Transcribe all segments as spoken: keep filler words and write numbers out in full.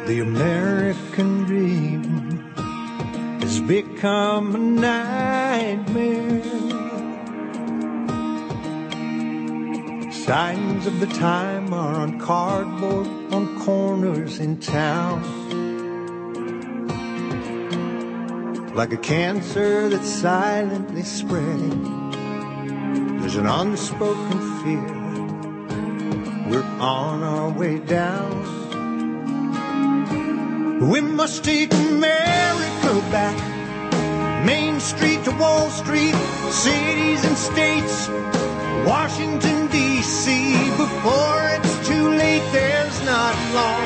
The American dream has become a nightmare. Signs of the time are on cardboard on corners in town. Like a cancer that's silently spreading, there's an unspoken fear. We're on our way down. We must take America back. Main Street to Wall Street, cities and states, Washington, D C Before it's too late, there's not long.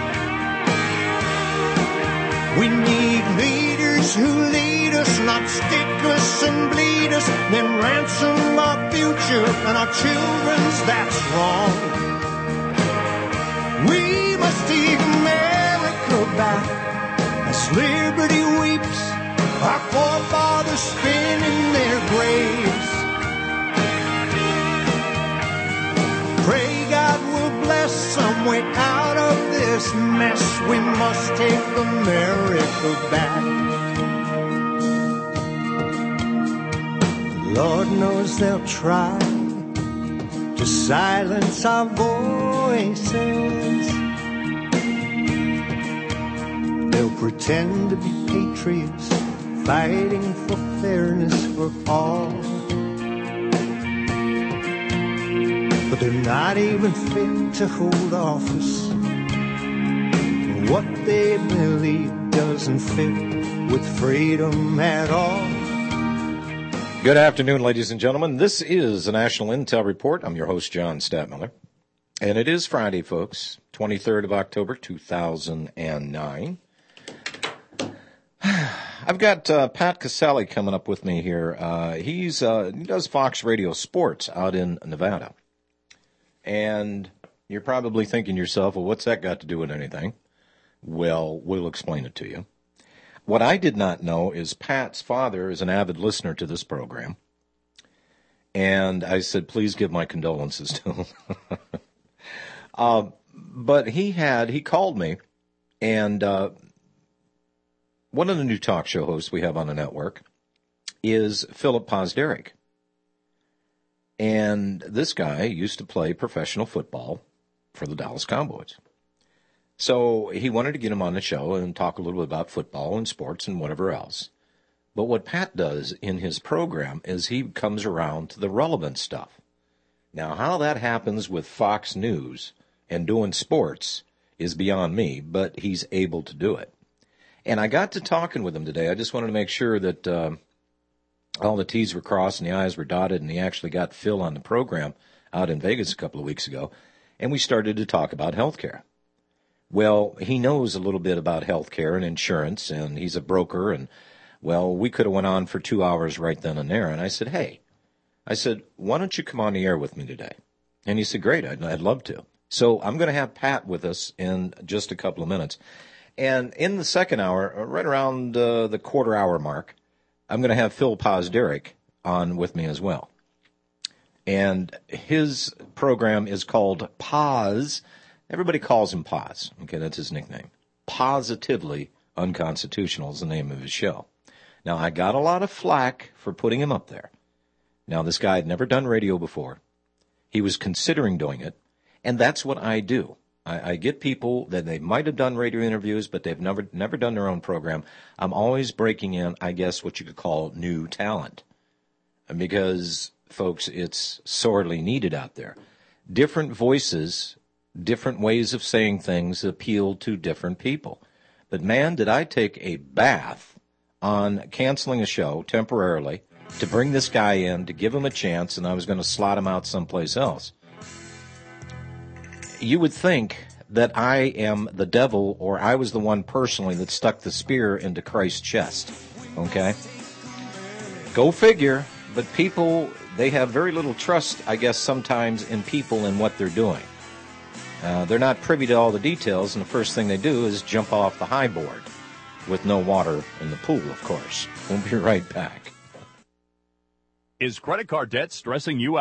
We need leaders who lead us, not stick us and bleed us, then ransom our future and our children's, that's wrong. We must take America back as liberty weeps, our forefathers spin in their graves. Pray God will bless some way out of this mess. We must take America back. Lord knows they'll try to silence our voices. They'll pretend to be patriots, fighting for fairness for all. But they're not even fit to hold office. What they believe doesn't fit with freedom at all. Good afternoon, ladies and gentlemen. This is the National Intel Report. I'm your host, John Stadtmiller. And it is Friday, folks, twenty-third of October, two thousand nine. I've got uh, Pat Caselli coming up with me here. Uh, he's uh, he does Fox Radio Sports out in Nevada. And you're probably thinking to yourself, well, what's that got to do with anything? Well, we'll explain it to you. What I did not know is Pat's father is an avid listener to this program. And I said, please give my condolences to him. uh, but he had, he called me, and uh, one of the new talk show hosts we have on the network is Philip Pozderac. And this guy used to play professional football for the Dallas Cowboys. So he wanted to get him on the show and talk a little bit about football and sports and whatever else. But what Pat does in his program is he comes around to the relevant stuff. Now, how that happens with Fox News and doing sports is beyond me, but he's able to do it. And I got to talking with him today. I just wanted to make sure that uh, all the T's were crossed and the I's were dotted, and he actually got Phil on the program out in Vegas a couple of weeks ago, and we started to talk about health care. Well, he knows a little bit about health care and insurance, and he's a broker, and, well, we could have went on for two hours right then and there. And I said, hey, I said, why don't you come on the air with me today? And he said, great, I'd, I'd love to. So I'm going to have Pat with us in just a couple of minutes. And in the second hour, right around uh, the quarter hour mark, I'm going to have Phil Pozderac on with me as well. And his program is called Paz. Everybody calls him Paz. Okay, that's his nickname. Positively Unconstitutional is the name of his show. Now, I got a lot of flack for putting him up there. Now, this guy had never done radio before. He was considering doing it, and that's what I do. I, I get people that they might have done radio interviews, but they've never never done their own program. I'm always breaking in, I guess, what you could call new talent. Because, folks, it's sorely needed out there. Different voices, different ways of saying things appeal to different people. But, man, did I take a bath on canceling a show temporarily to bring this guy in, to give him a chance, and I was going to slot him out someplace else. You would think that I am the devil, or I was the one personally that stuck the spear into Christ's chest, okay? Go figure, but people, they have very little trust, I guess, sometimes in people and what they're doing. Uh, they're not privy to all the details, and the first thing they do is jump off the high board with no water in the pool, of course. We'll be right back. Is credit card debt stressing you out?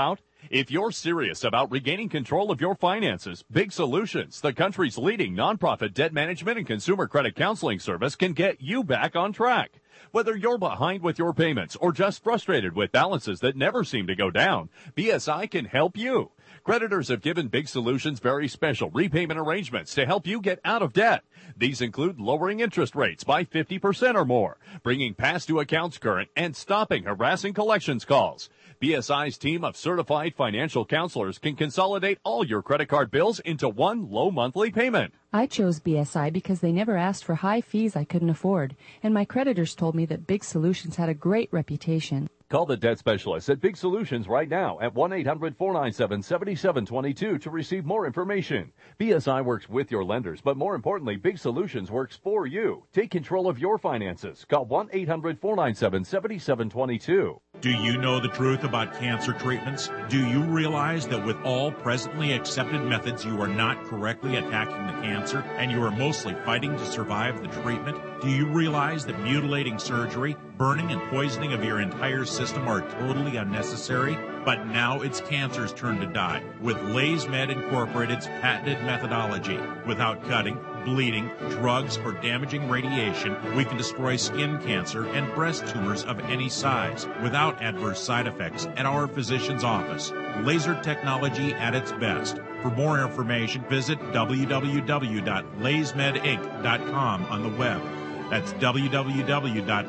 If you're serious about regaining control of your finances, Big Solutions, the country's leading nonprofit debt management and consumer credit counseling service, can get you back on track. Whether you're behind with your payments or just frustrated with balances that never seem to go down, B S I can help you. Creditors have given Big Solutions very special repayment arrangements to help you get out of debt. These include lowering interest rates by fifty percent or more, bringing past due accounts current, and stopping harassing collections calls. B S I's team of certified financial counselors can consolidate all your credit card bills into one low monthly payment. I chose B S I because they never asked for high fees I couldn't afford, and my creditors told me that Big Solutions had a great reputation. Call the debt specialist at Big Solutions right now at one eight hundred four nine seven seven seven two two to receive more information. B S I works with your lenders, but more importantly, Big Solutions works for you. Take control of your finances. Call one eight hundred four nine seven seven seven two two. Do you know the truth about cancer treatments? Do you realize that with all presently accepted methods, you are not correctly attacking the cancer and you are mostly fighting to survive the treatment? Do you realize that mutilating surgery, burning and poisoning of your entire system are totally unnecessary? But now it's cancer's turn to die with LaysMed Incorporated's patented methodology. Without cutting, bleeding, drugs, or damaging radiation, we can destroy skin cancer and breast tumors of any size without adverse side effects at our physician's office. Laser technology at its best. For more information, visit w w w dot lays med inc dot com on the web. That's w w w dot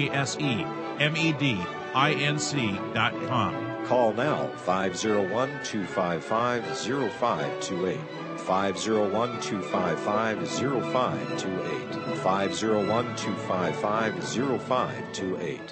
laysmed inc dot com. Call now, five oh one, two five five, oh five two eight. five oh one, two five five, oh five two eight. five oh one, two five five, oh five two eight.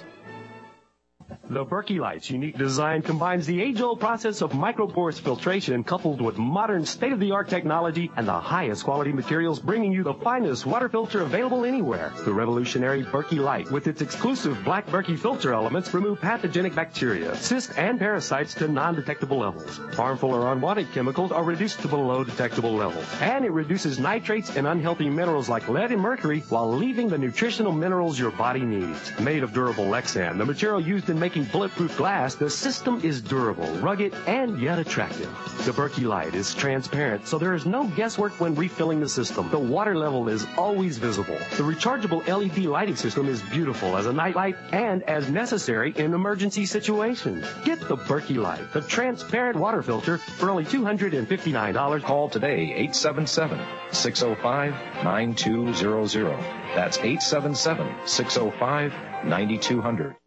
The Berkey Light's unique design combines the age-old process of microporous filtration coupled with modern state-of-the-art technology and the highest quality materials, bringing you the finest water filter available anywhere. The revolutionary Berkey Light, with its exclusive black Berkey filter elements, remove pathogenic bacteria, cysts, and parasites to non-detectable levels. Harmful or unwanted chemicals are reduced to below detectable levels. And it reduces nitrates and unhealthy minerals like lead and mercury while leaving the nutritional minerals your body needs. Made of durable Lexan, the material used in making bulletproof glass, the system is durable, rugged, and yet attractive. The Berkey Light is transparent, so there is no guesswork when refilling the system. The water level is always visible. The rechargeable L E D lighting system is beautiful as a night light and as necessary in emergency situations. Get the Berkey Light, the transparent water filter, for only two hundred fifty-nine dollars. Call today, eight seven seven, six oh five, nine two zero zero. That's eight seven seven, six oh five, nine two zero zero.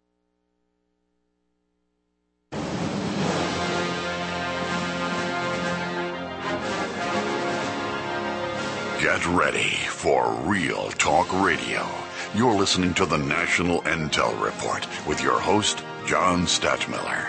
Get ready for Real Talk Radio. You're listening to the National Intel Report with your host, John Stadtmiller.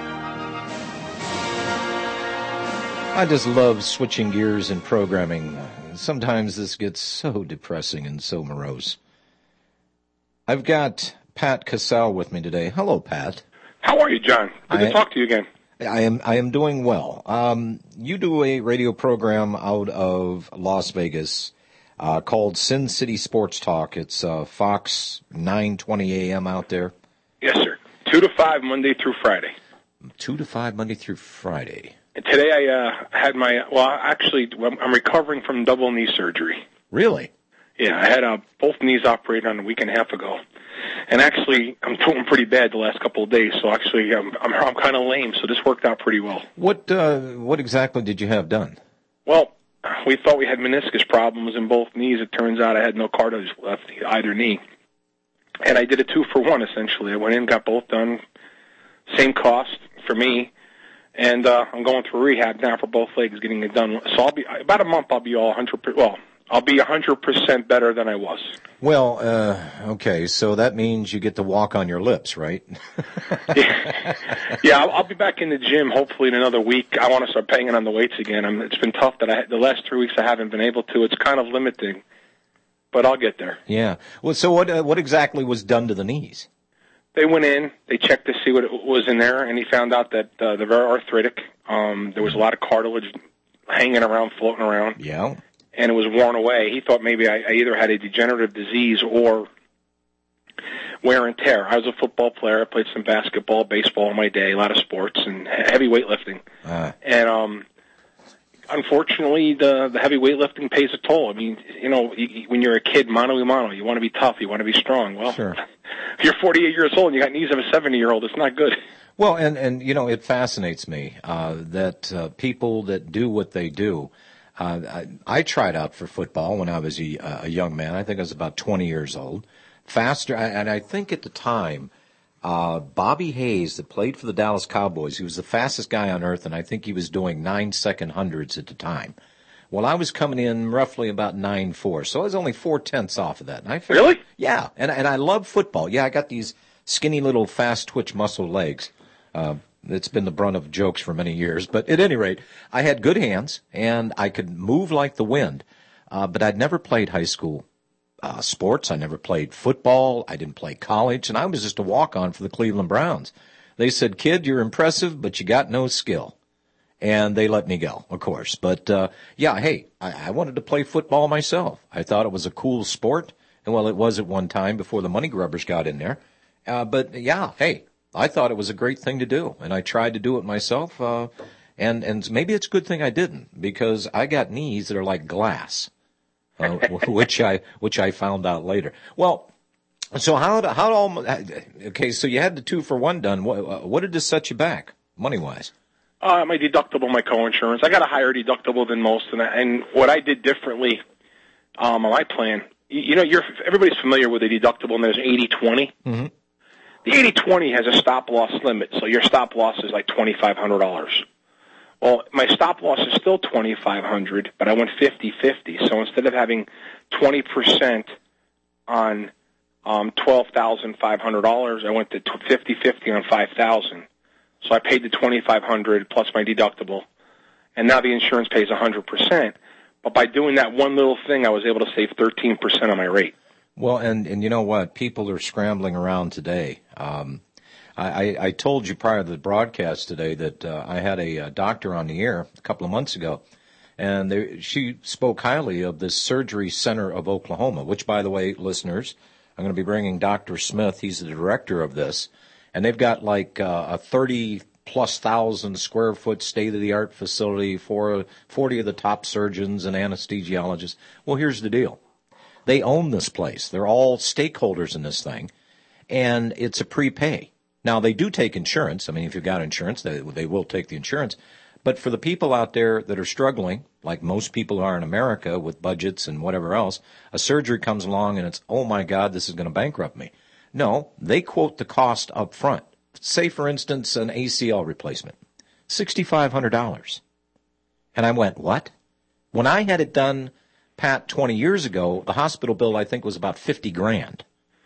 I just love switching gears in programming. Sometimes this gets so depressing and so morose. I've got Pat Cassell with me today. Hello, Pat. How are you, John? Good I, to talk to you again. I am I am doing well. Um, you do a radio program out of Las Vegas uh, called Sin City Sports Talk. It's uh, Fox nine twenty a.m. out there. Yes, sir. Two to five Monday through Friday. Two to five Monday through Friday. And today I uh, had my well, actually I'm recovering from double knee surgery. Really? Yeah, I had uh, both knees operated on a week and a half ago. And actually, I'm doing pretty bad the last couple of days, so actually I'm I'm, I'm kind of lame, so this worked out pretty well. What uh, what exactly did you have done? Well, we thought we had meniscus problems in both knees. It turns out I had no cartilage left either knee. And I did a two for one, essentially. I went in, got both done, same cost for me, and uh, I'm going through rehab now for both legs, getting it done. So I'll be about a month. I'll be all one hundred percent, well, I'll be one hundred percent better than I was. Well, uh, okay, so that means you get to walk on your lips, right? yeah, yeah I'll, I'll be back in the gym hopefully in another week. I want to start banging on the weights again. I'm, it's been tough that I the last three weeks I haven't been able to. It's kind of limiting, but I'll get there. Yeah. Well, so what uh, what exactly was done to the knees? They went in, they checked to see what it was in there, and he found out that uh, they're very arthritic. Um, there was a lot of cartilage hanging around, floating around. Yeah. And it was worn away. He thought maybe I, I either had a degenerative disease or wear and tear. I was a football player. I played some basketball, baseball in my day, a lot of sports, and heavy weightlifting. Uh. And um, unfortunately, the the heavy weightlifting pays a toll. I mean, you know, you, when you're a kid, mano a mano, you want to be tough, you want to be strong. Well, sure. If you're forty-eight years old and you got knees of a seventy-year-old, it's not good. Well, and, and you know, it fascinates me uh, that uh, people that do what they do. Uh, I, I tried out for football when I was a, a young man. I think I was about twenty years old. Faster, and I think at the time, uh, Bobby Hayes, that played for the Dallas Cowboys, he was the fastest guy on earth, and I think he was doing nine-second hundreds at the time. Well, I was coming in roughly about nine four, so I was only four-tenths off of that. And I figured, really? Yeah, and, and I love football. Yeah, I got these skinny little fast-twitch muscle legs. Uh, it's been the brunt of jokes for many years. But at any rate, I had good hands, and I could move like the wind. Uh, but I'd never played high school uh, sports. I never played football. I didn't play college. And I was just a walk-on for the Cleveland Browns. They said, kid, you're impressive, but you got no skill. And they let me go, of course. But, uh, yeah, hey, I, I wanted to play football myself. I thought it was a cool sport. And, well, it was at one time before the money grubbers got in there. Uh, but, yeah, hey. I thought it was a great thing to do, and I tried to do it myself, uh, and, and maybe it's a good thing I didn't, because I got knees that are like glass, uh, which I, which I found out later. Well, so how, how all, okay, so you had the two for one done. What, what did this set you back, money-wise? Uh, my deductible, my co-insurance. I got a higher deductible than most, and, I, and what I did differently, um, on my plan, you, you know, you're, everybody's familiar with the deductible, and there's eighty twenty. Mm-hmm. The eighty twenty has a stop-loss limit, so your stop-loss is like twenty-five hundred dollars. Well, my stop-loss is still twenty-five hundred dollars, but I went fifty-fifty. So instead of having twenty percent on um, twelve thousand five hundred dollars, I went to fifty-fifty on five thousand dollars. So I paid the twenty-five hundred dollars plus my deductible, and now the insurance pays one hundred percent. But by doing that one little thing, I was able to save thirteen percent on my rate. Well, and, and you know what? People are scrambling around today. Um, I, I told you prior to the broadcast today that uh, I had a, a doctor on the air a couple of months ago, and they, she spoke highly of this Surgery Center of Oklahoma, which, by the way, listeners, I'm going to be bringing Doctor Smith. He's the director of this, and they've got like uh, a thirty-plus thousand square foot state-of-the-art facility for forty of the top surgeons and anesthesiologists. Well, here's the deal. They own this place. They're all stakeholders in this thing, and it's a prepay. Now, they do take insurance. I mean, if you've got insurance, they, they will take the insurance. But for the people out there that are struggling, like most people are in America with budgets and whatever else, a surgery comes along and it's, oh, my God, this is going to bankrupt me. No, they quote the cost up front. Say, for instance, an A C L replacement, six thousand five hundred dollars. And I went, what? When I had it done, Pat, twenty years ago, the hospital bill, I think, was about fifty grand.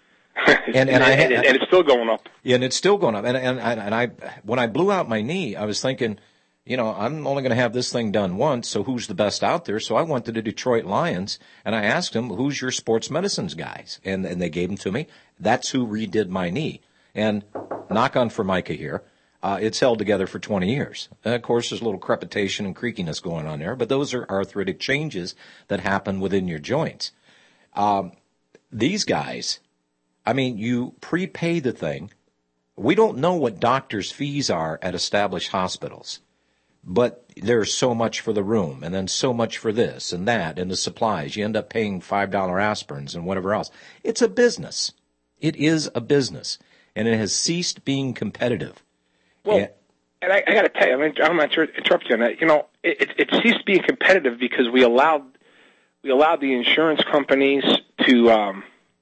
And, and, I had, and it's still going up. Yeah, and it's still going up. And, and, and I, when I blew out my knee, I was thinking, you know, I'm only going to have this thing done once, so who's the best out there? So I went to the Detroit Lions, and I asked them, who's your sports medicines guys? And, and they gave them to me. That's who redid my knee. And knock on Formica here. Uh, it's held together for twenty years. And of course, there's a little crepitation and creakiness going on there, but those are arthritic changes that happen within your joints. Um, these guys, I mean, you prepay the thing. We don't know what doctors' fees are at established hospitals, but there's so much for the room, and then so much for this and that, and the supplies. You end up paying five dollar aspirins and whatever else. It's a business. It is a business, and it has ceased being competitive. Well, yeah. and I, I got to tell you, I mean, I'm not sure to interrupt you on that. You know, it, it, it ceased being competitive because we allowed we allowed the insurance companies to um,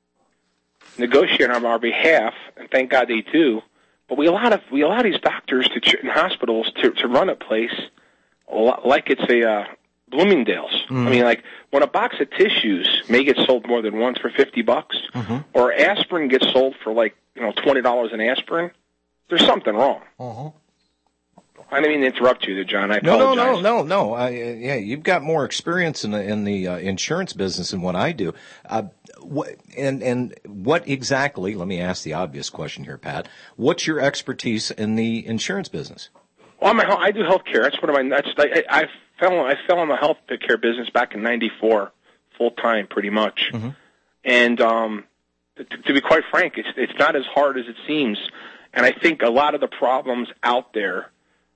negotiate on our behalf, and thank God they do. But we allow we allow these doctors to and hospitals to to run a place like it's a uh, Bloomingdale's. Mm. I mean, like when a box of tissues may get sold more than once for fifty bucks, mm-hmm. or aspirin gets sold for like you know twenty dollars an aspirin. There's something wrong. Uh-huh. I didn't mean to interrupt you there, John. I no, apologize. no, no, no, no. I, yeah, you've got more experience in the in the uh, insurance business than what I do. Uh, what, and and what exactly? Let me ask the obvious question here, Pat. What's your expertise in the insurance business? Well, I'm a, I do healthcare. That's one of my. That's I, I fell I fell in the healthcare business back in ninety-four, full time, pretty much. Mm-hmm. And um, to, to be quite frank, it's it's not as hard as it seems. And I think a lot of the problems out there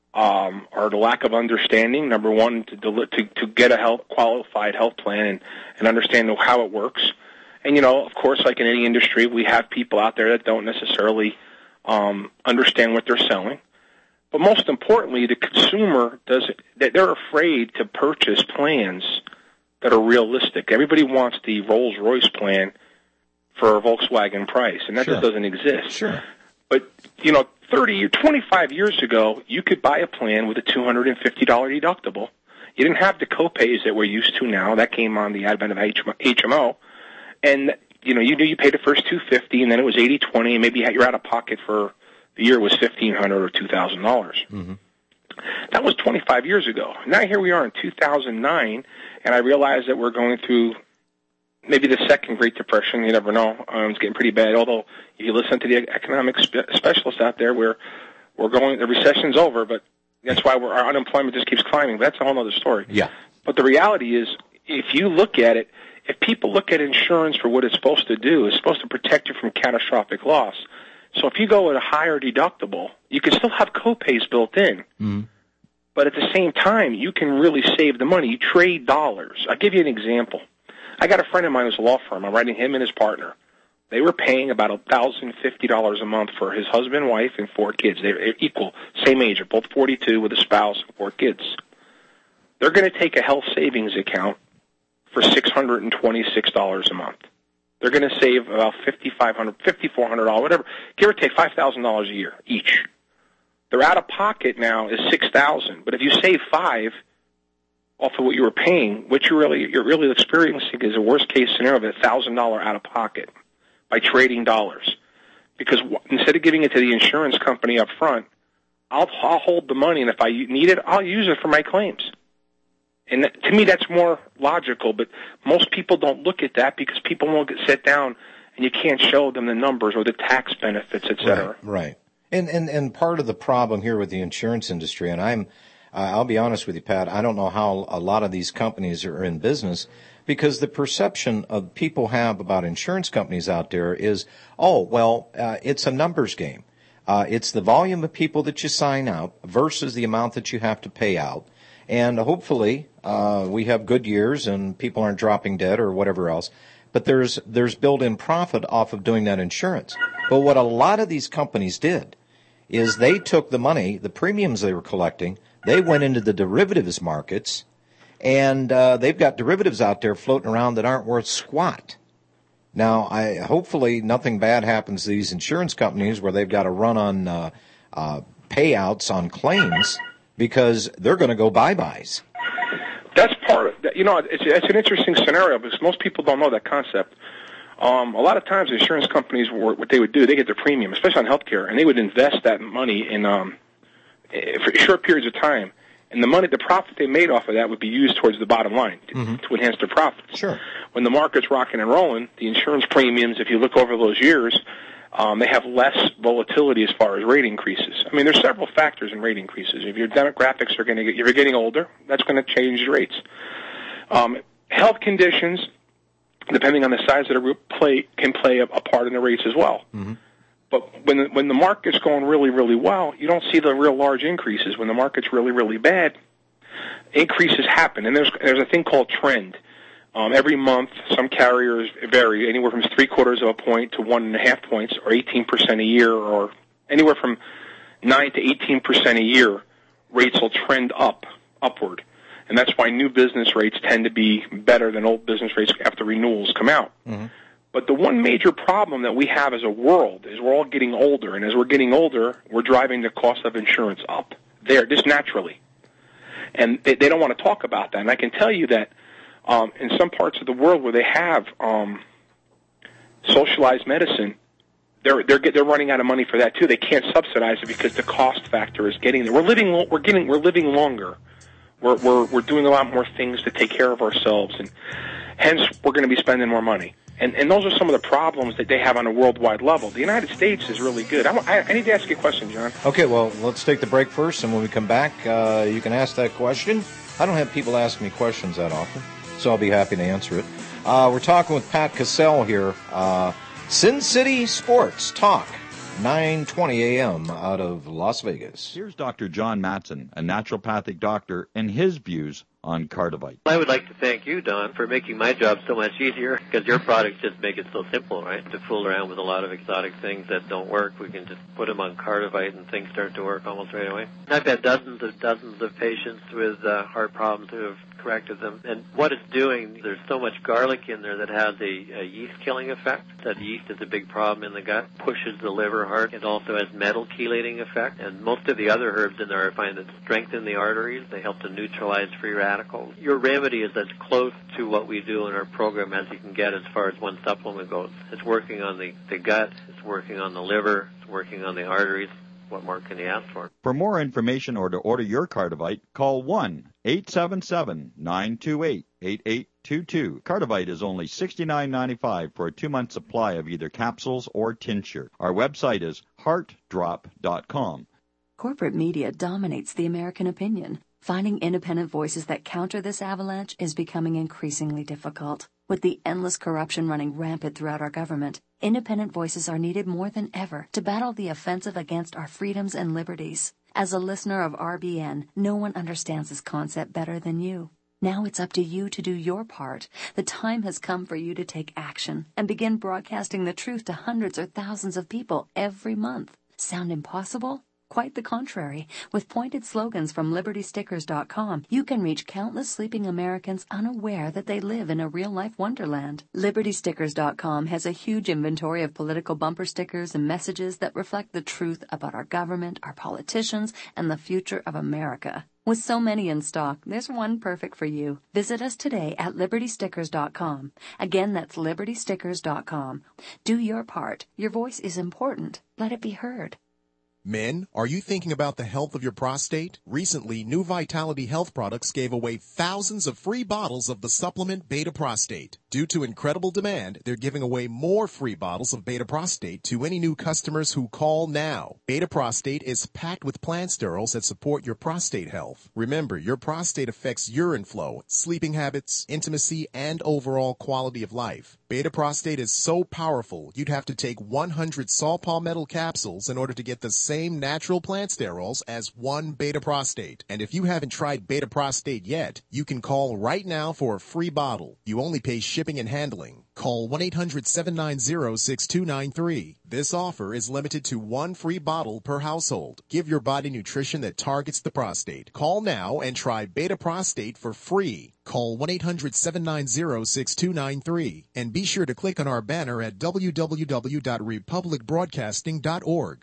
um, are the lack of understanding. Number one, to to, to get a health, qualified health plan and, and understand how it works. And, you know, of course, like in any industry, we have people out there that don't necessarily um, understand what they're selling. But most importantly, the consumer does that they're afraid to purchase plans that are realistic. Everybody wants the Rolls-Royce plan for a Volkswagen price, and that Sure. just doesn't exist. Sure. But, you know, thirty, twenty-five years ago, you could buy a plan with a two hundred fifty dollars deductible. You didn't have the copays that we're used to now. That came on the advent of H M O. And, you know, you knew you paid the first two hundred fifty dollars, and then it was eighty twenty, and maybe your out-of-pocket for the year was fifteen hundred dollars or two thousand dollars. Mm-hmm. That was twenty-five years ago. Now here we are in two thousand nine, and I realize that we're going through maybe the second Great Depression. You never know. Um, it's getting pretty bad. Although if you listen to the economic spe- specialists out there, we're we're going. The recession's over, but that's why we're, our unemployment just keeps climbing. But that's a whole other story. Yeah. But the reality is, if you look at it, if people look at insurance for what it's supposed to do, it's supposed to protect you from catastrophic loss. So if you go with a higher deductible, you can still have copays built in. Mm-hmm. But at the same time, you can really save the money. You trade dollars. I'll give you an example. I got a friend of mine who's a law firm. I'm writing him and his partner. They were paying about one thousand fifty dollars a month for his husband, wife, and four kids. They're equal, same age. They're both forty-two with a spouse and four kids. They're going to take a health savings account for six hundred twenty-six dollars a month. They're going to save about fifty-five hundred dollars, fifty-four hundred dollars, whatever, give or take five thousand dollars a year each. Their out-of-pocket now is six thousand dollars. But if you save five off of what you were paying, what you're really, you're really experiencing is a worst-case scenario of a one thousand dollars out-of-pocket by trading dollars. Because instead of giving it to the insurance company up front, I'll, I'll hold the money, and if I need it, I'll use it for my claims. And that, to me, that's more logical, but most people don't look at that because people won't get sit down and you can't show them the numbers or the tax benefits, et cetera. Right, right. And, and, and part of the problem here with the insurance industry, and I'm, uh, I'll be honest with you, Pat, I don't know how a lot of these companies are in business because the perception of people have about insurance companies out there is, oh, well, uh, it's a numbers game. Uh, it's the volume of people that you sign out versus the amount that you have to pay out. And hopefully, uh, we have good years and people aren't dropping dead or whatever else. But there's, there's built-in profit off of doing that insurance. But what a lot of these companies did is they took the money, the premiums they were collecting, they went into the derivatives markets, and, uh, they've got derivatives out there floating around that aren't worth squat. Now, I, hopefully nothing bad happens to these insurance companies where they've got to run on, uh, uh, payouts on claims, because they're going to go bye-byes. That's part of that. You know, it's, it's an interesting scenario because most people don't know that concept. Um, a lot of times, insurance companies, what they would do, they get their premium, especially on healthcare, and they would invest that money in um, for short periods of time. And the money, the profit they made off of that would be used towards the bottom line to, mm-hmm. to enhance their profits. Sure. When the market's rocking and rolling, the insurance premiums, if you look over those years, Um, they have less volatility as far as rate increases. I mean, there's several factors in rate increases. If your demographics are going to get, if you're getting older, that's going to change your rates. Um, health conditions, depending on the size of the group, play can play a, a part in the rates as well. Mm-hmm. But when the, when the market's going really, really well, you don't see the real large increases. When the market's really, really bad, increases happen, and there's there's a thing called trend. Um, every month, some carriers vary anywhere from three quarters of a point to one and a half points, or eighteen percent a year, or anywhere from nine to eighteen percent a year. Rates will trend up, upward, and that's why new business rates tend to be better than old business rates after renewals come out. Mm-hmm. But the one major problem that we have as a world is we're all getting older, and as we're getting older, we're driving the cost of insurance up there, just naturally. And they, they don't want to talk about that. And I can tell you that um, in some parts of the world where they have um, socialized medicine, they're they're they're running out of money for that too. They can't subsidize it because the cost factor is getting there. We're living we're getting we're living longer. We're we're we're doing a lot more things to take care of ourselves, and hence we're going to be spending more money. And and those are some of the problems that they have on a worldwide level. The United States is really good. I, I, I need to ask you a question, John. Okay, well, let's take the break first, and when we come back, uh, you can ask that question. I don't have people ask me questions that often, so I'll be happy to answer it. Uh, we're talking with Pat Cassell here, uh, Sin City Sports Talk, nine twenty a.m. out of Las Vegas. Here's Doctor John Matson, a naturopathic doctor, and his views on Cardivite. I would like to thank you, Don, for making my job so much easier, because your products just make it so simple, right? To fool around with a lot of exotic things that don't work, we can just put them on Cardivite and things start to work almost right away. I've had dozens of dozens of patients with uh, heart problems who have corrected them. And what it's doing, there's so much garlic in there that has a, a yeast-killing effect. That yeast is a big problem in the gut, pushes the liver hard. It also has metal chelating effect. And most of the other herbs in there I find that strengthen the arteries. They help to neutralize free radicals. Your remedy is as close to what we do in our program as you can get as far as one supplement goes. It's working on the, the gut, it's working on the liver, it's working on the arteries. What more can you ask for? For more information or to order your Cardivite, call one eight seven seven, nine two eight, eight eight two two. Cardivite is only sixty-nine ninety-five for a two-month supply of either capsules or tincture. Our website is heart drop dot com. Corporate media dominates the American opinion. Finding independent voices that counter this avalanche is becoming increasingly difficult. With the endless corruption running rampant throughout our government, independent voices are needed more than ever to battle the offensive against our freedoms and liberties. As a listener of R B N, no one understands this concept better than you. Now it's up to you to do your part. The time has come for you to take action and begin broadcasting the truth to hundreds or thousands of people every month. Sound impossible? Quite the contrary. With pointed slogans from liberty stickers dot com, you can reach countless sleeping Americans unaware that they live in a real-life wonderland. liberty stickers dot com has a huge inventory of political bumper stickers and messages that reflect the truth about our government, our politicians, and the future of America. With so many in stock, there's one perfect for you. Visit us today at liberty stickers dot com. Again, that's liberty stickers dot com. Do your part. Your voice is important. Let it be heard. Men, are you thinking about the health of your prostate? Recently, New Vitality Health Products gave away thousands of free bottles of the supplement Beta Prostate. Due to incredible demand, they're giving away more free bottles of Beta Prostate to any new customers who call now. Beta Prostate is packed with plant sterols that support your prostate health. Remember, your prostate affects urine flow, sleeping habits, intimacy, and overall quality of life. Beta Prostate is so powerful, you'd have to take one hundred saw palmetto capsules in order to get the same natural plant sterols as one Beta Prostate. And if you haven't tried Beta Prostate yet, you can call right now for a free bottle. You only pay shipping and handling. Call one eight hundred seven nine zero six two nine three. This offer is limited to one free bottle per household. Give your body nutrition that targets the prostate. Call now and try Beta Prostate for free. Call one eight hundred seven nine zero six two nine three. And be sure to click on our banner at w w w dot republic broadcasting dot org.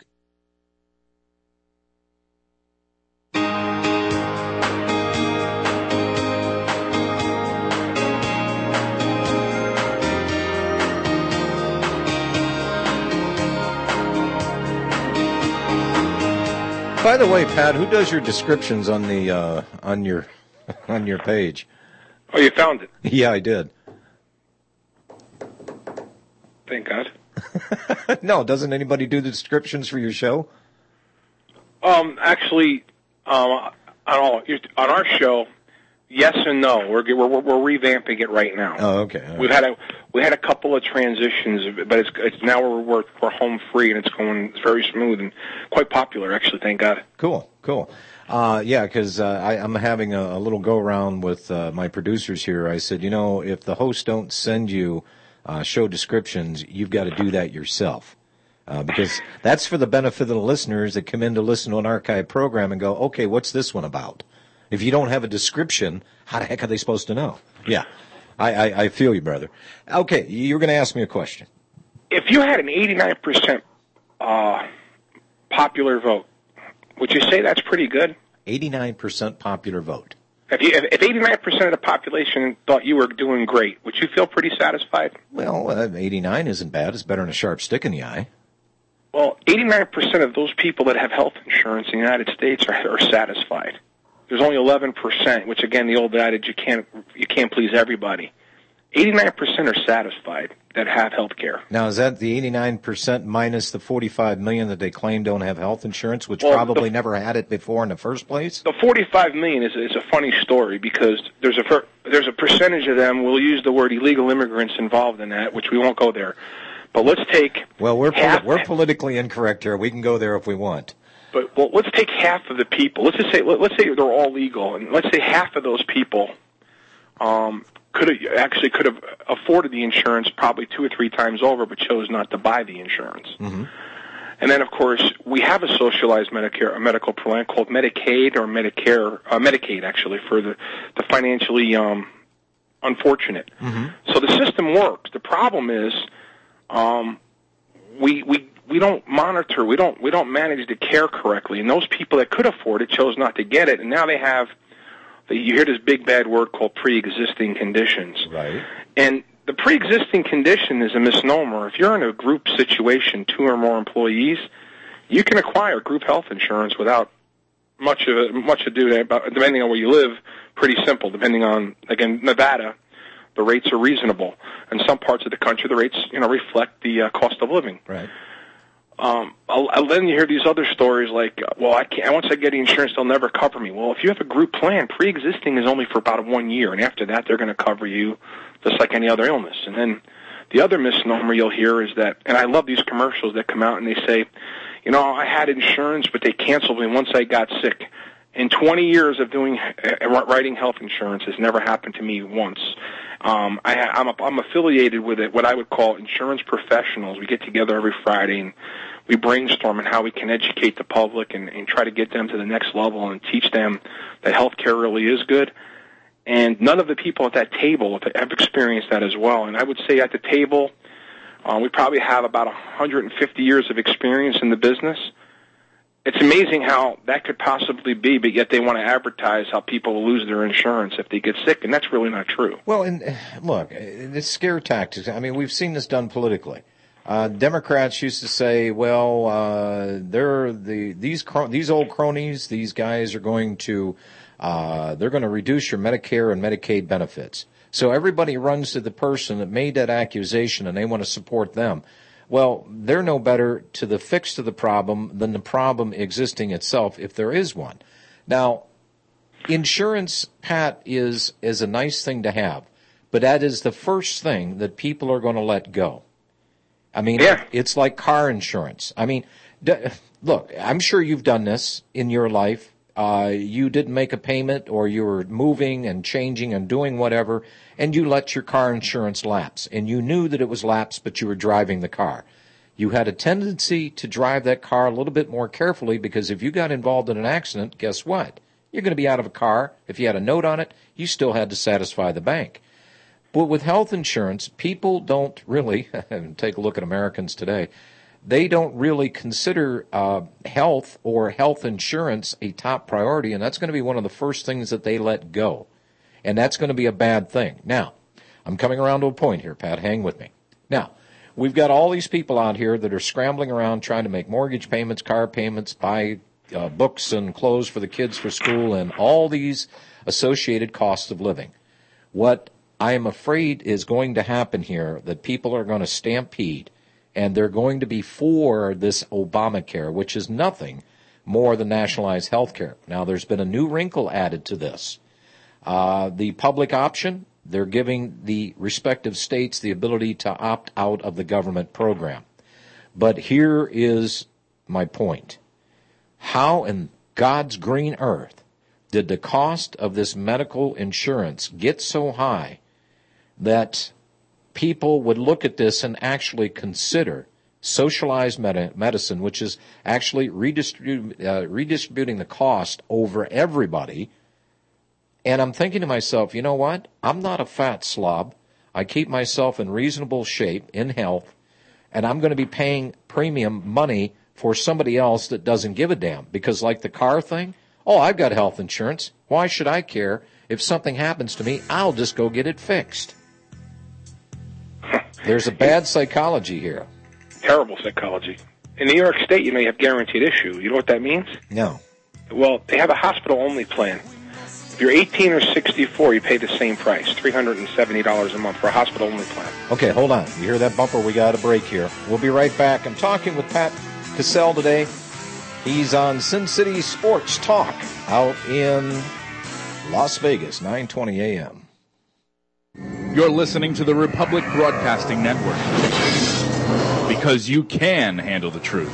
By the way, Pat, who does your descriptions on the uh, on your on your page? Oh, you found it? Yeah, I did. Thank God. No, doesn't anybody do the descriptions for your show? Um, actually, um, on, all, on our show, yes and no. We're we're we're revamping it right now. Oh, okay. All right. We've had a we had a couple of transitions, but it's it's now we're we're, we're home free and it's going it's very smooth and quite popular. Actually, thank God. Cool, cool. Uh, yeah, because uh, I'm having a, a little go around with uh, my producers here. I said, you know, if the hosts don't send you uh, show descriptions, you've got to do that yourself. Uh, because that's for the benefit of the listeners that come in to listen to an archive program and go, okay, what's this one about? If you don't have a description, how the heck are they supposed to know? Yeah, I, I, I feel you, brother. Okay, you're going to ask me a question. If you had an eighty-nine percent uh, popular vote, would you say that's pretty good? eighty-nine percent popular vote. If, you, if eighty-nine percent of the population thought you were doing great, would you feel pretty satisfied? Well, uh, eighty-nine isn't bad. It's better than a sharp stick in the eye. Well, eighty-nine percent of those people that have health insurance in the United States are, are satisfied. There's only eleven percent, which again, the old adage, you can't you can't please everybody. eighty-nine percent are satisfied that have health care. Now, is that the eighty-nine percent minus the forty-five million that they claim don't have health insurance, which well, probably the, never had it before in the first place? The forty-five million is, is a funny story because there's a there's a percentage of them, we'll use the word illegal immigrants involved in that, which we won't go there. But let's take well, we're half, poli- we're politically incorrect here. We can go there if we want. But well, let's take half of the people. Let's just say let, let's say they're all legal, and let's say half of those people um, could have actually could have afforded the insurance probably two or three times over, but chose not to buy the insurance. Mm-hmm. And then, of course, we have a socialized Medicare, a medical plan called Medicaid or Medicare, uh, Medicaid actually for the the financially um, unfortunate. Mm-hmm. So the system works. The problem is, um, we we we don't monitor, we don't we don't manage the care correctly, and those people that could afford it chose not to get it, and now they have. You hear this big bad word called pre-existing conditions, right? And the pre-existing condition is a misnomer. If you're in a group situation, two or more employees, you can acquire group health insurance without much of it, much ado, depending on where you live. Pretty simple. Depending on, again, Nevada, the rates are reasonable. In some parts of the country, the rates, you know, reflect the uh, cost of living. Right. Um, I'll, I'll, then you hear these other stories like, uh, well, I can't, once I get the insurance, they'll never cover me. Well, if you have a group plan, pre-existing is only for about one year, and after that, they're going to cover you just like any other illness. And then the other misnomer you'll hear is that, and I love these commercials that come out and they say, you know, I had insurance, but they canceled me once I got sick. In twenty years of doing uh, writing health insurance, it's never happened to me once. Um, I, I'm, a, I'm affiliated with it, what I would call insurance professionals. We get together every Friday and we brainstorm on how we can educate the public and, and try to get them to the next level and teach them that healthcare really is good. And none of the people at that table have experienced that as well. And I would say at the table, uh, we probably have about one hundred fifty years of experience in the business. It's amazing how that could possibly be, but yet they want to advertise how people will lose their insurance if they get sick, and that's really not true. Well, and look, it's scare tactics. I mean, we've seen this done politically. Uh, Democrats used to say, well, uh, they're the these cro- these old cronies, these guys are going to uh, they're going to reduce your Medicare and Medicaid benefits. So everybody runs to the person that made that accusation, and they want to support them. Well, they're no better to the fix to the problem than the problem existing itself, if there is one. Now, insurance, Pat, is is a nice thing to have, but that is the first thing that people are going to let go. I mean, yeah. It's like car insurance. I mean, d- look, I'm sure you've done this in your life. Uh, you didn't make a payment, or you were moving and changing and doing whatever, and you let your car insurance lapse. And you knew that it was lapsed, but you were driving the car. You had a tendency to drive that car a little bit more carefully, because if you got involved in an accident, guess what? You're going to be out of a car. If you had a note on it, you still had to satisfy the bank. But with health insurance, people don't really, take a look at Americans today, they don't really consider uh, health or health insurance a top priority, and that's going to be one of the first things that they let go. And that's going to be a bad thing. Now, I'm coming around to a point here, Pat. Hang with me. Now, we've got all these people out here that are scrambling around trying to make mortgage payments, car payments, buy uh, books and clothes for the kids for school, and all these associated costs of living. What I am afraid is going to happen here, that people are going to stampede, and they're going to be for this Obamacare, which is nothing more than nationalized health care. Now, there's been a new wrinkle added to this. Uh, the public option, they're giving the respective states the ability to opt out of the government program. But here is my point. How in God's green earth did the cost of this medical insurance get so high that people would look at this and actually consider socialized med- medicine, which is actually redistribu- uh, redistributing the cost over everybody? And I'm thinking to myself, you know what? I'm not a fat slob. I keep myself in reasonable shape, in health, and I'm going to be paying premium money for somebody else that doesn't give a damn. Because like the car thing, oh, I've got health insurance. Why should I care? If something happens to me, I'll just go get it fixed. There's a bad psychology here. Terrible psychology. In New York State, you know, you have guaranteed issue. You know what that means? No. Well, they have a hospital-only plan. If you're eighteen or sixty-four, you pay the same price, three hundred seventy dollars a month for a hospital-only plan. Okay, hold on. You hear that bumper? We got a break here. We'll be right back. I'm talking with Pat Cassell today. He's on Sin City Sports Talk out in Las Vegas, nine twenty a.m. You're listening to the Republic Broadcasting Network. Because you can handle the truth.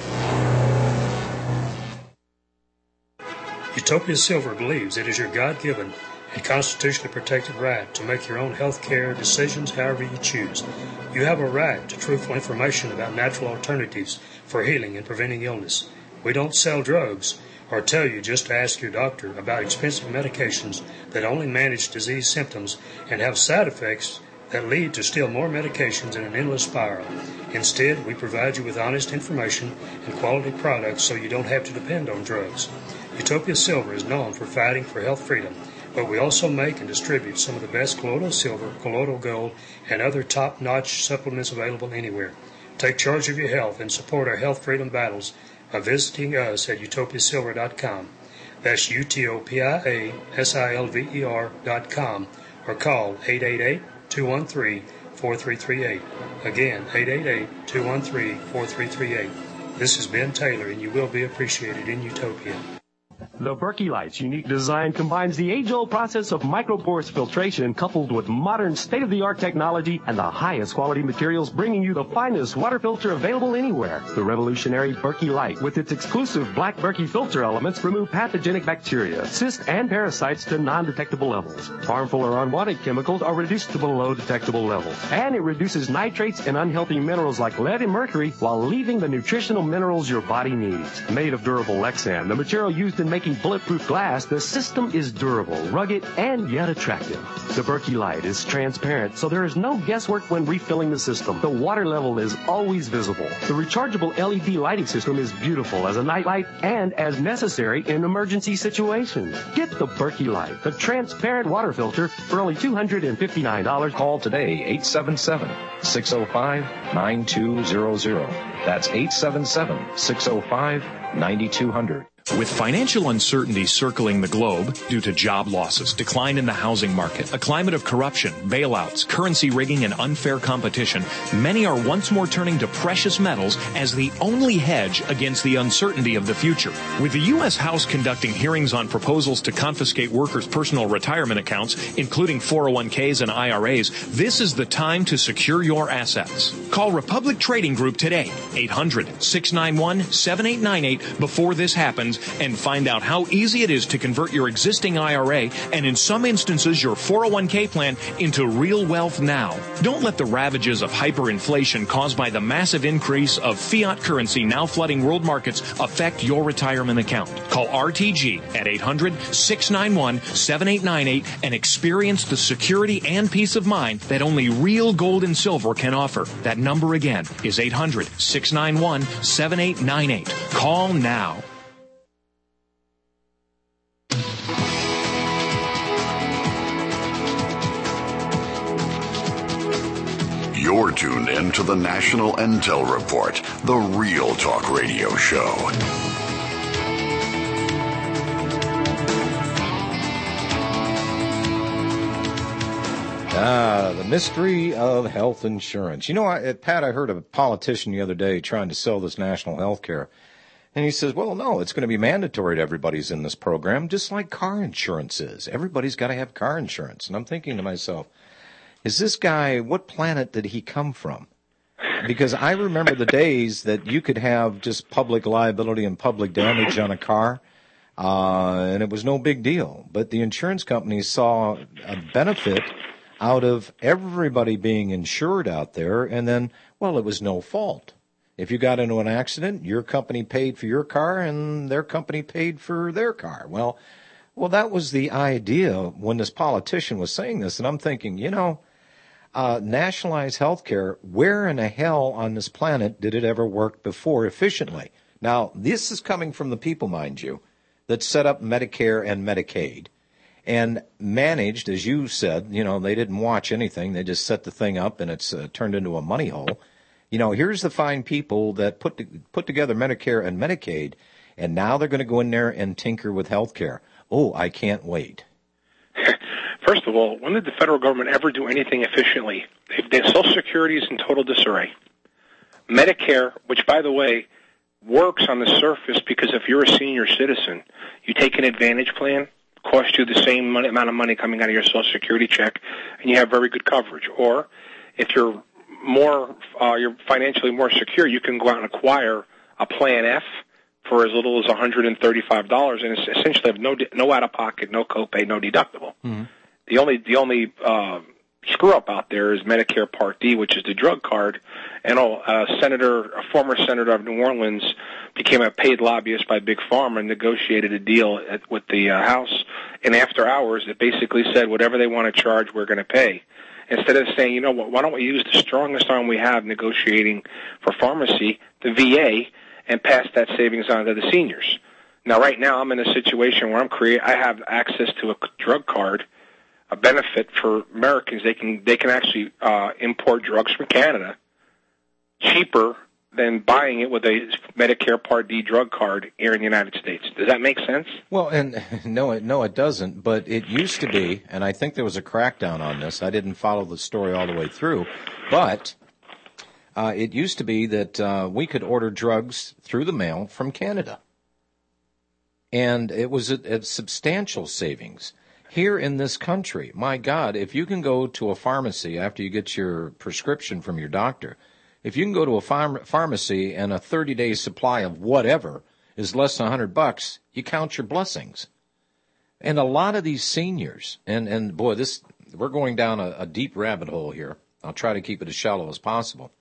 Utopia Silver believes it is your God-given and constitutionally protected right to make your own health care decisions however you choose. You have a right to truthful information about natural alternatives for healing and preventing illness. We don't sell drugs or tell you just to ask your doctor about expensive medications that only manage disease symptoms and have side effects that lead to still more medications in an endless spiral. Instead, we provide you with honest information and quality products so you don't have to depend on drugs. Utopia Silver is known for fighting for health freedom, but we also make and distribute some of the best colloidal silver, colloidal gold, and other top-notch supplements available anywhere. Take charge of your health and support our health freedom battles by visiting us at utopia silver dot com. That's U T O P I A S I L V E R dot com, or call eight eight eight, two one three, four three three eight. Again, eight eight eight, two one three, four three three eight. This is Ben Taylor, and you will be appreciated in Utopia. The Berkey Light's unique design combines the age-old process of micropores filtration coupled with modern state-of-the-art technology and the highest quality materials, bringing you the finest water filter available anywhere. The revolutionary Berkey Light, with its exclusive black Berkey filter elements, remove pathogenic bacteria, cysts, and parasites to non-detectable levels. Harmful or unwanted chemicals are reduced to below detectable levels. And it reduces nitrates and unhealthy minerals like lead and mercury while leaving the nutritional minerals your body needs. Made of durable Lexan, the material used in making bulletproof glass, the system is durable, rugged, and yet attractive. The Berkey Light is transparent, so there is no guesswork when refilling the system. The water level is always visible. The rechargeable L E D lighting system is beautiful as a nightlight and as necessary in emergency situations. Get the Berkey Light, the transparent water filter, for only two hundred fifty-nine dollars. Call today, eight seven seven, six oh five, nine two zero zero. That's eight seven seven, six oh five, nine two hundred. With financial uncertainty circling the globe due to job losses, decline in the housing market, a climate of corruption, bailouts, currency rigging, and unfair competition, many are once more turning to precious metals as the only hedge against the uncertainty of the future. With the U S House conducting hearings on proposals to confiscate workers' personal retirement accounts, including four oh one k's and I R A's, this is the time to secure your assets. Call Republic Trading Group today, eight hundred, six nine one, seven eight nine eight, before this happens, and find out how easy it is to convert your existing I R A and, in some instances, your four oh one k plan into real wealth now. Don't let the ravages of hyperinflation caused by the massive increase of fiat currency now flooding world markets affect your retirement account. Call R T G at eight hundred, six nine one, seven eight nine eight and experience the security and peace of mind that only real gold and silver can offer. That number again is eight hundred, six nine one, seven eight nine eight. Call now. You're tuned in to the National Intel Report, the Real Talk Radio Show. Ah, the mystery of health insurance. You know, I, Pat, I heard a politician the other day trying to sell this national health care. And he says, well, no, it's going to be mandatory to everybody's in this program, just like car insurance is. Everybody's got to have car insurance. And I'm thinking to myself, is this guy, what planet did he come from? Because I remember the days that you could have just public liability and public damage on a car, uh, and it was no big deal. But the insurance companies saw a benefit out of everybody being insured out there, and then, well, it was no fault. If you got into an accident, your company paid for your car, and their company paid for their car. Well, well, that was the idea when this politician was saying this, and I'm thinking, you know, Uh, nationalized health care, where in the hell on this planet did it ever work before efficiently? Now, this is coming from the people, mind you, that set up Medicare and Medicaid and managed, as you said, you know, they didn't watch anything. They just set the thing up and it's uh, turned into a money hole. You know, here's the fine people that put to, put together Medicare and Medicaid, and now they're going to go in there and tinker with health care. Oh, I can't wait. First of all, when did the federal government ever do anything efficiently? If the Social Security is in total disarray. Medicare, which, by the way, works on the surface because if you're a senior citizen, you take an Advantage plan, costs you the same money, amount of money coming out of your Social Security check, and you have very good coverage. Or if you're more, uh, you're financially more secure, you can go out and acquire a Plan F for as little as one hundred thirty-five dollars, and it's essentially have no no out of pocket, no copay, no deductible. Mm-hmm. The only the only uh, screw up out there is Medicare Part D, which is the drug card. And a senator, a former senator of New Orleans, became a paid lobbyist by Big Pharma and negotiated a deal at, with the uh, House. And after hours, it basically said whatever they want to charge, we're going to pay. Instead of saying, you know what, why don't we use the strongest arm we have negotiating for pharmacy, the V A, and pass that savings on to the seniors. Now, right now, I'm in a situation where I'm create. I have access to a drug card, a benefit for Americans. They can they can actually uh, import drugs from Canada cheaper than buying it with a Medicare Part D drug card here in the United States. Does that make sense? Well, and no, it, no, it doesn't. But it used to be, and I think there was a crackdown on this. I didn't follow the story all the way through, but uh, it used to be that uh, we could order drugs through the mail from Canada, and it was a, a substantial savings. Here in this country, my God, if you can go to a pharmacy after you get your prescription from your doctor, if you can go to a pharm- pharmacy and a thirty-day supply of whatever is less than one hundred bucks, you count your blessings. And a lot of these seniors, and, and boy, this we're going down a, a deep rabbit hole here. I'll try to keep it as shallow as possible.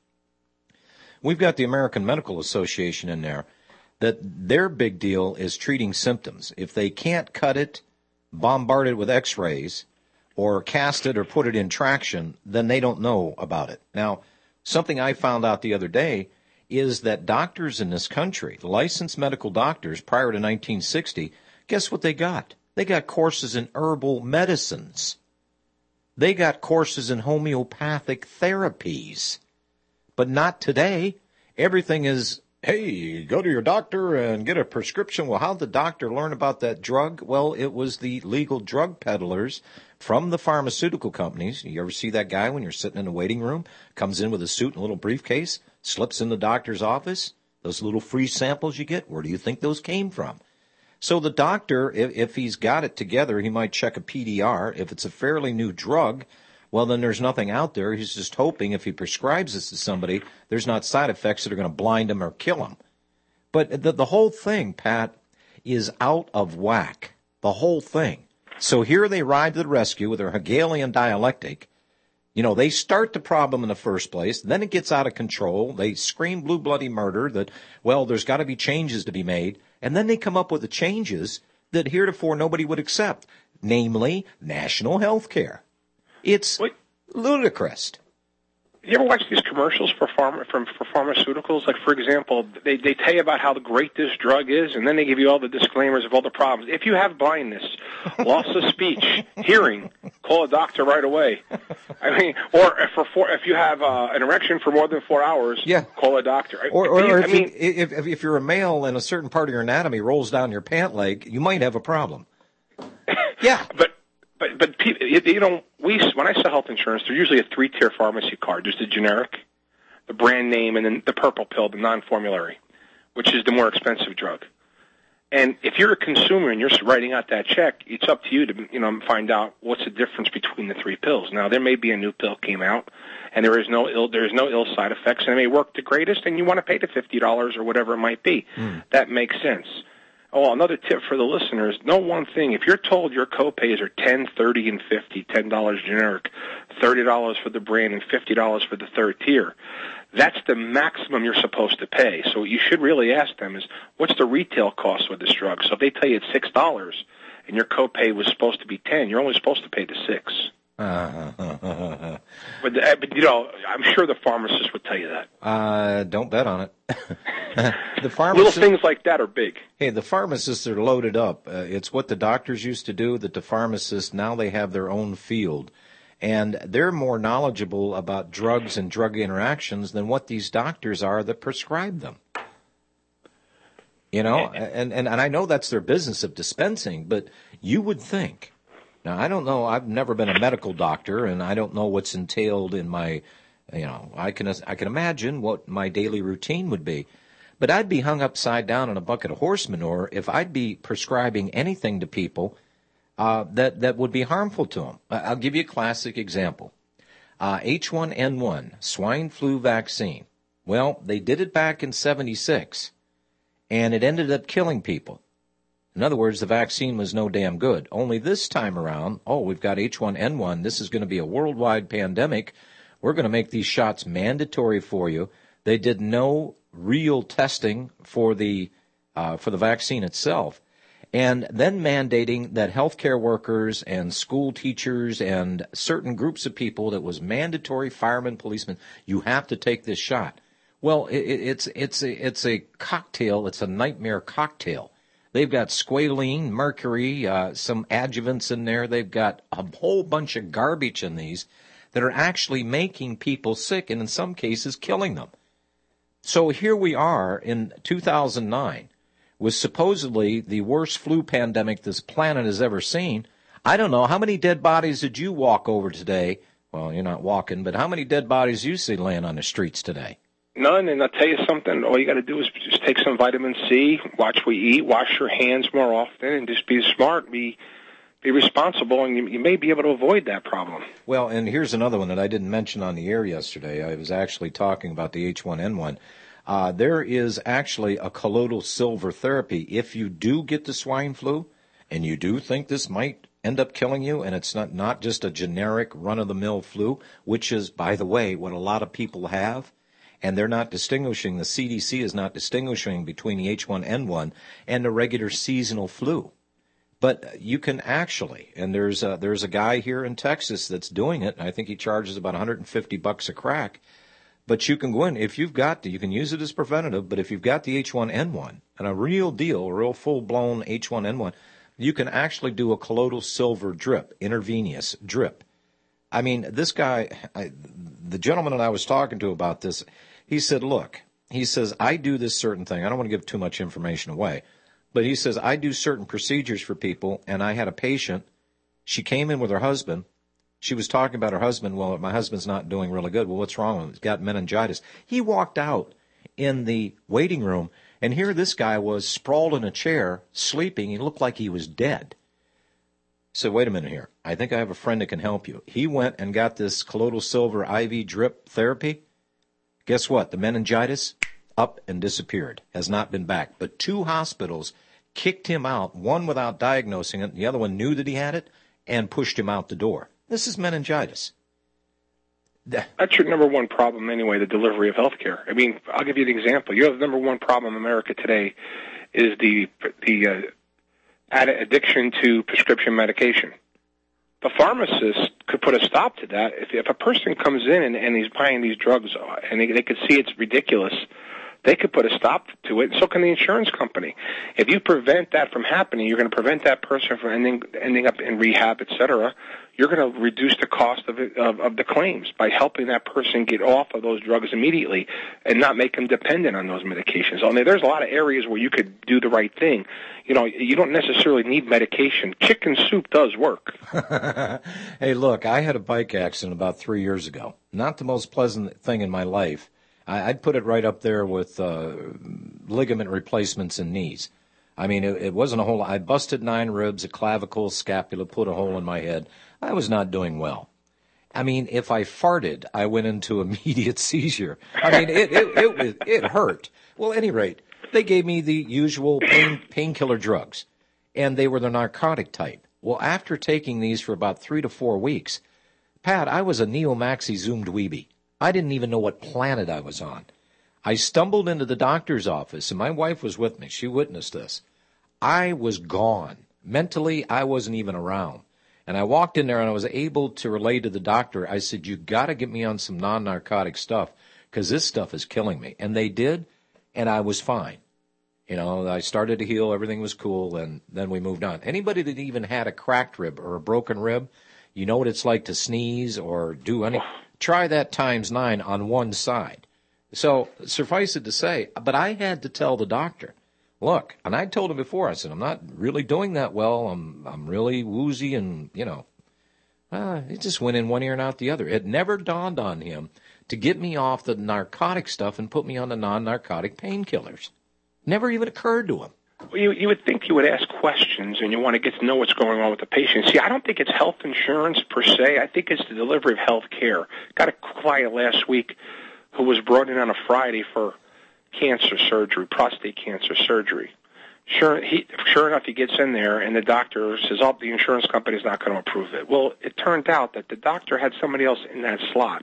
We've got the American Medical Association in there that their big deal is treating symptoms. If they can't cut it, bombard it with x-rays, or cast it or put it in traction, then they don't know about it. Now, something I found out the other day is that doctors in this country, licensed medical doctors prior to nineteen sixty, guess what they got? They got courses in herbal medicines. They got courses in homeopathic therapies. But not today. Everything is, hey, go to your doctor and get a prescription. Well, how'd the doctor learn about that drug? Well, it was the legal drug peddlers from the pharmaceutical companies. You ever see that guy when you're sitting in a waiting room, comes in with a suit and a little briefcase, slips in the doctor's office? Those little free samples you get, where do you think those came from? So the doctor, if, if he's got it together, he might check a P D R. If it's a fairly new drug, well, then there's nothing out there. He's just hoping if he prescribes this to somebody, there's not side effects that are going to blind him or kill him. But the, the whole thing, Pat, is out of whack. The whole thing. So here they ride to the rescue with their Hegelian dialectic. You know, they start the problem in the first place. Then it gets out of control. They scream blue bloody murder that, well, there's got to be changes to be made. And then they come up with the changes that heretofore nobody would accept, namely national health care. It's Wait. ludicrous. You ever watch these commercials for pharma, from, for pharmaceuticals? Like, for example, they, they tell you about how great this drug is, and then they give you all the disclaimers of all the problems. If you have blindness, loss of speech, hearing, call a doctor right away. I mean, or if, for four, if you have uh, an erection for more than four hours, yeah. call a doctor. Or, or, you, or if, I mean, you, if, if you're a male and a certain part of your anatomy rolls down your pant leg, you might have a problem. Yeah. But But but people, you know, we when I sell health insurance, there's usually a three-tier pharmacy card. There's the generic, the brand name, and then the purple pill, the non-formulary, which is the more expensive drug. And if you're a consumer and you're writing out that check, it's up to you to you know find out what's the difference between the three pills. Now there may be a new pill came out, and there is no ill there is no ill side effects, and it may work the greatest, and you want to pay the fifty dollars or whatever it might be. Mm. That makes sense. Oh, another tip for the listeners, know one thing. If you're told your copays are ten, thirty, and fifty, ten dollars generic, thirty dollars for the brand, and fifty dollars for the third tier, that's the maximum you're supposed to pay. So what you should really ask them is, what's the retail cost with this drug? So if they tell you it's six dollars and your copay was supposed to be ten, you're only supposed to pay the six. Uh, uh, uh, uh. But, uh, but, you know, I'm sure the pharmacist would tell you that. Uh, don't bet on it. The pharmacist, little things like that are big. Hey, the pharmacists are loaded up. Uh, it's what the doctors used to do, that the pharmacists, now they have their own field. And they're more knowledgeable about drugs and drug interactions than what these doctors are that prescribe them. You know, and, and, and I know that's their business of dispensing, but you would think. Now, I don't know. I've never been a medical doctor, and I don't know what's entailed in my, you know, I can I can imagine what my daily routine would be. But I'd be hung upside down in a bucket of horse manure if I'd be prescribing anything to people uh, that, that would be harmful to them. I'll give you a classic example. Uh, H one N one, swine flu vaccine. Well, they did it back in seventy-six, and it ended up killing people. In other words, the vaccine was no damn good. Only this time around, oh, we've got H one N one. This is going to be a worldwide pandemic. We're going to make these shots mandatory for you. They did no real testing for the uh, for the vaccine itself. And then mandating that healthcare workers and school teachers and certain groups of people, that was mandatory, firemen, policemen, you have to take this shot. Well, it, it's it's a, it's a cocktail. It's a nightmare cocktail. They've got squalene, mercury, uh, some adjuvants in there. They've got a whole bunch of garbage in these that are actually making people sick and in some cases killing them. So here we are in two thousand nine. Was supposedly the worst flu pandemic this planet has ever seen. I don't know, how many dead bodies did you walk over today? Well, you're not walking, but how many dead bodies you see laying on the streets today? None, and I'll tell you something, all you got to do is just take some vitamin C, watch what you eat, wash your hands more often, and just be smart, be be responsible, and you, you may be able to avoid that problem. Well, and here's another one that I didn't mention on the air yesterday. I was actually talking about the H one N one. Uh, there is actually a colloidal silver therapy. If you do get the swine flu, and you do think this might end up killing you, and it's not, not just a generic run-of-the-mill flu, which is, by the way, what a lot of people have, and they're not distinguishing, the C D C is not distinguishing between the H one N one and the regular seasonal flu. But you can actually, and there's a, there's a guy here in Texas that's doing it, and I think he charges about one hundred fifty bucks a crack. But you can go in, if you've got the, you can use it as preventative, but if you've got the H one N one, and a real deal, a real full-blown H one N one, you can actually do a colloidal silver drip, intravenous drip. I mean, this guy, I, the gentleman that I was talking to about this, he said, look, he says, I do this certain thing. I don't want to give too much information away, but he says, I do certain procedures for people, and I had a patient, she came in with her husband. She was talking about her husband. Well, my husband's not doing really good. Well, what's wrong with him? He's got meningitis. He walked out in the waiting room, and here this guy was sprawled in a chair, sleeping. He looked like he was dead. So wait a minute here. I think I have a friend that can help you. He went and got this colloidal silver I V drip therapy. Guess what? The meningitis up and disappeared, has not been back. But two hospitals kicked him out, one without diagnosing it, the other one knew that he had it, and pushed him out the door. This is meningitis. That's your number one problem anyway, the delivery of health care. I mean, I'll give you an example. You have the number one problem in America today is the the uh, addiction to prescription medication. The pharmacist could put a stop to that. If, if a person comes in and, and he's buying these drugs and they, they could see it's ridiculous, they could put a stop to it, and so can the insurance company. If you prevent that from happening, you're going to prevent that person from ending, ending up in rehab, et cetera. You're going to reduce the cost of, it, of of the claims by helping that person get off of those drugs immediately and not make them dependent on those medications. I mean, there's a lot of areas where you could do the right thing. You know, you don't necessarily need medication. Chicken soup does work. Hey, look, I had a bike accident about three years ago. Not the most pleasant thing in my life. I'd put it right up there with uh, ligament replacements in knees. I mean, it, it wasn't a whole lot. I busted nine ribs, a clavicle, scapula, put a hole in my head. I was not doing well. I mean, if I farted, I went into immediate seizure. I mean, it it, it, it, it hurt. Well, at any rate, they gave me the usual pain, painkiller drugs, and they were the narcotic type. Well, after taking these for about three to four weeks, Pat, I was a neo-maxi-zoomed weeby. I didn't even know what planet I was on. I stumbled into the doctor's office, and my wife was with me. She witnessed this. I was gone. Mentally, I wasn't even around. And I walked in there, and I was able to relay to the doctor. I said, you got to get me on some non-narcotic stuff, because this stuff is killing me. And they did, and I was fine. You know, I started to heal. Everything was cool, and then we moved on. Anybody that even had a cracked rib or a broken rib, you know what it's like to sneeze or do any... Try that times nine on one side. So suffice it to say, but I had to tell the doctor, look, and I told him before, I said, I'm not really doing that well. I'm I'm really woozy and, you know, uh, it just went in one ear and out the other. It never dawned on him to get me off the narcotic stuff and put me on the non-narcotic painkillers. Never even occurred to him. Well, you, you would think you would ask questions and you want to get to know what's going on with the patient. See, I don't think it's health insurance per se. I think it's the delivery of health care. Got a client last week who was brought in on a Friday for cancer surgery, prostate cancer surgery. Sure, he, sure enough, he gets in there, and the doctor says, oh, the insurance company's not going to approve it. Well, it turned out that the doctor had somebody else in that slot,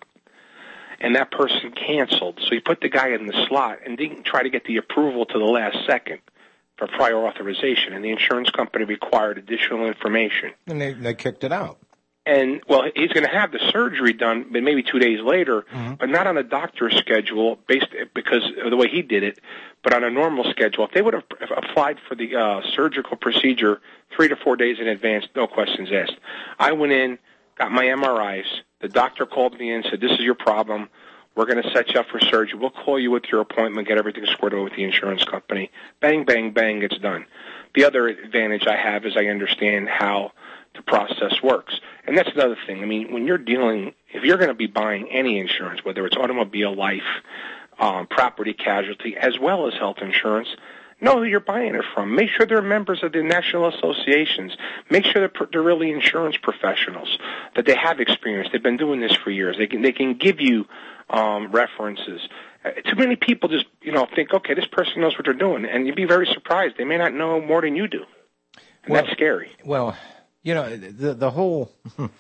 and that person canceled. So he put the guy in the slot and didn't try to get the approval to the last second for prior authorization, and the insurance company required additional information. And they, they kicked it out. And, well, he's going to have the surgery done, but maybe two days later, mm-hmm. but not on a doctor's schedule based because of the way he did it, but on a normal schedule. If they would have applied for the uh, surgical procedure three to four days in advance, no questions asked. I went in, got my M R Is. The doctor called me in and said, this is your problem. We're going to set you up for surgery. We'll call you with your appointment, get everything squared away with the insurance company. Bang, bang, bang, it's done. The other advantage I have is I understand how the process works. And that's another thing. I mean, when you're dealing, if you're going to be buying any insurance, whether it's automobile, life, um, property casualty, as well as health insurance, know who you're buying it from. Make sure they're members of the national associations. Make sure they're, they're really insurance professionals, that they have experience. They've been doing this for years. They can, they can give you um, references. Uh, too many people just, you know, think, okay, this person knows what they're doing, and you'd be very surprised. They may not know more than you do, and well, that's scary. Well, you know, the the whole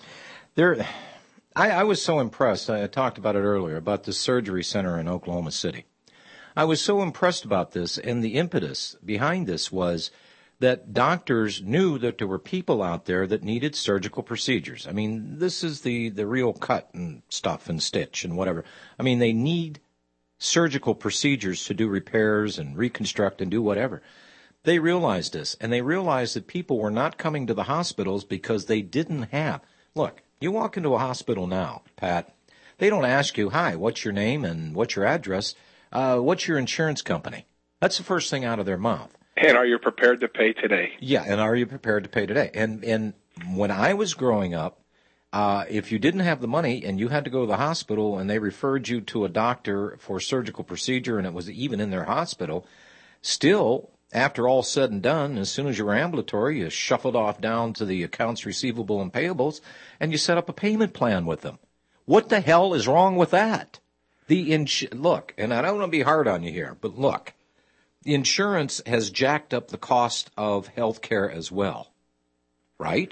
there. I, I was so impressed. I talked about it earlier about the surgery center in Oklahoma City. I was so impressed about this, and the impetus behind this was that doctors knew that there were people out there that needed surgical procedures. I mean, this is the, the real cut and stuff and stitch and whatever. I mean, they need surgical procedures to do repairs and reconstruct and do whatever. They realized this, and they realized that people were not coming to the hospitals because they didn't have. Look, you walk into a hospital now, Pat, they don't ask you, hi, what's your name and what's your address? Uh, what's your insurance company? That's the first thing out of their mouth. And are you prepared to pay today? Yeah, and are you prepared to pay today? And and when I was growing up, uh, if you didn't have the money and you had to go to the hospital and they referred you to a doctor for a surgical procedure and it was even in their hospital, still, after all said and done, as soon as you were ambulatory, you shuffled off down to the accounts receivable and payables and you set up a payment plan with them. What the hell is wrong with that? The ins- Look, and I don't want to be hard on you here, but look, the insurance has jacked up the cost of health care as well, right?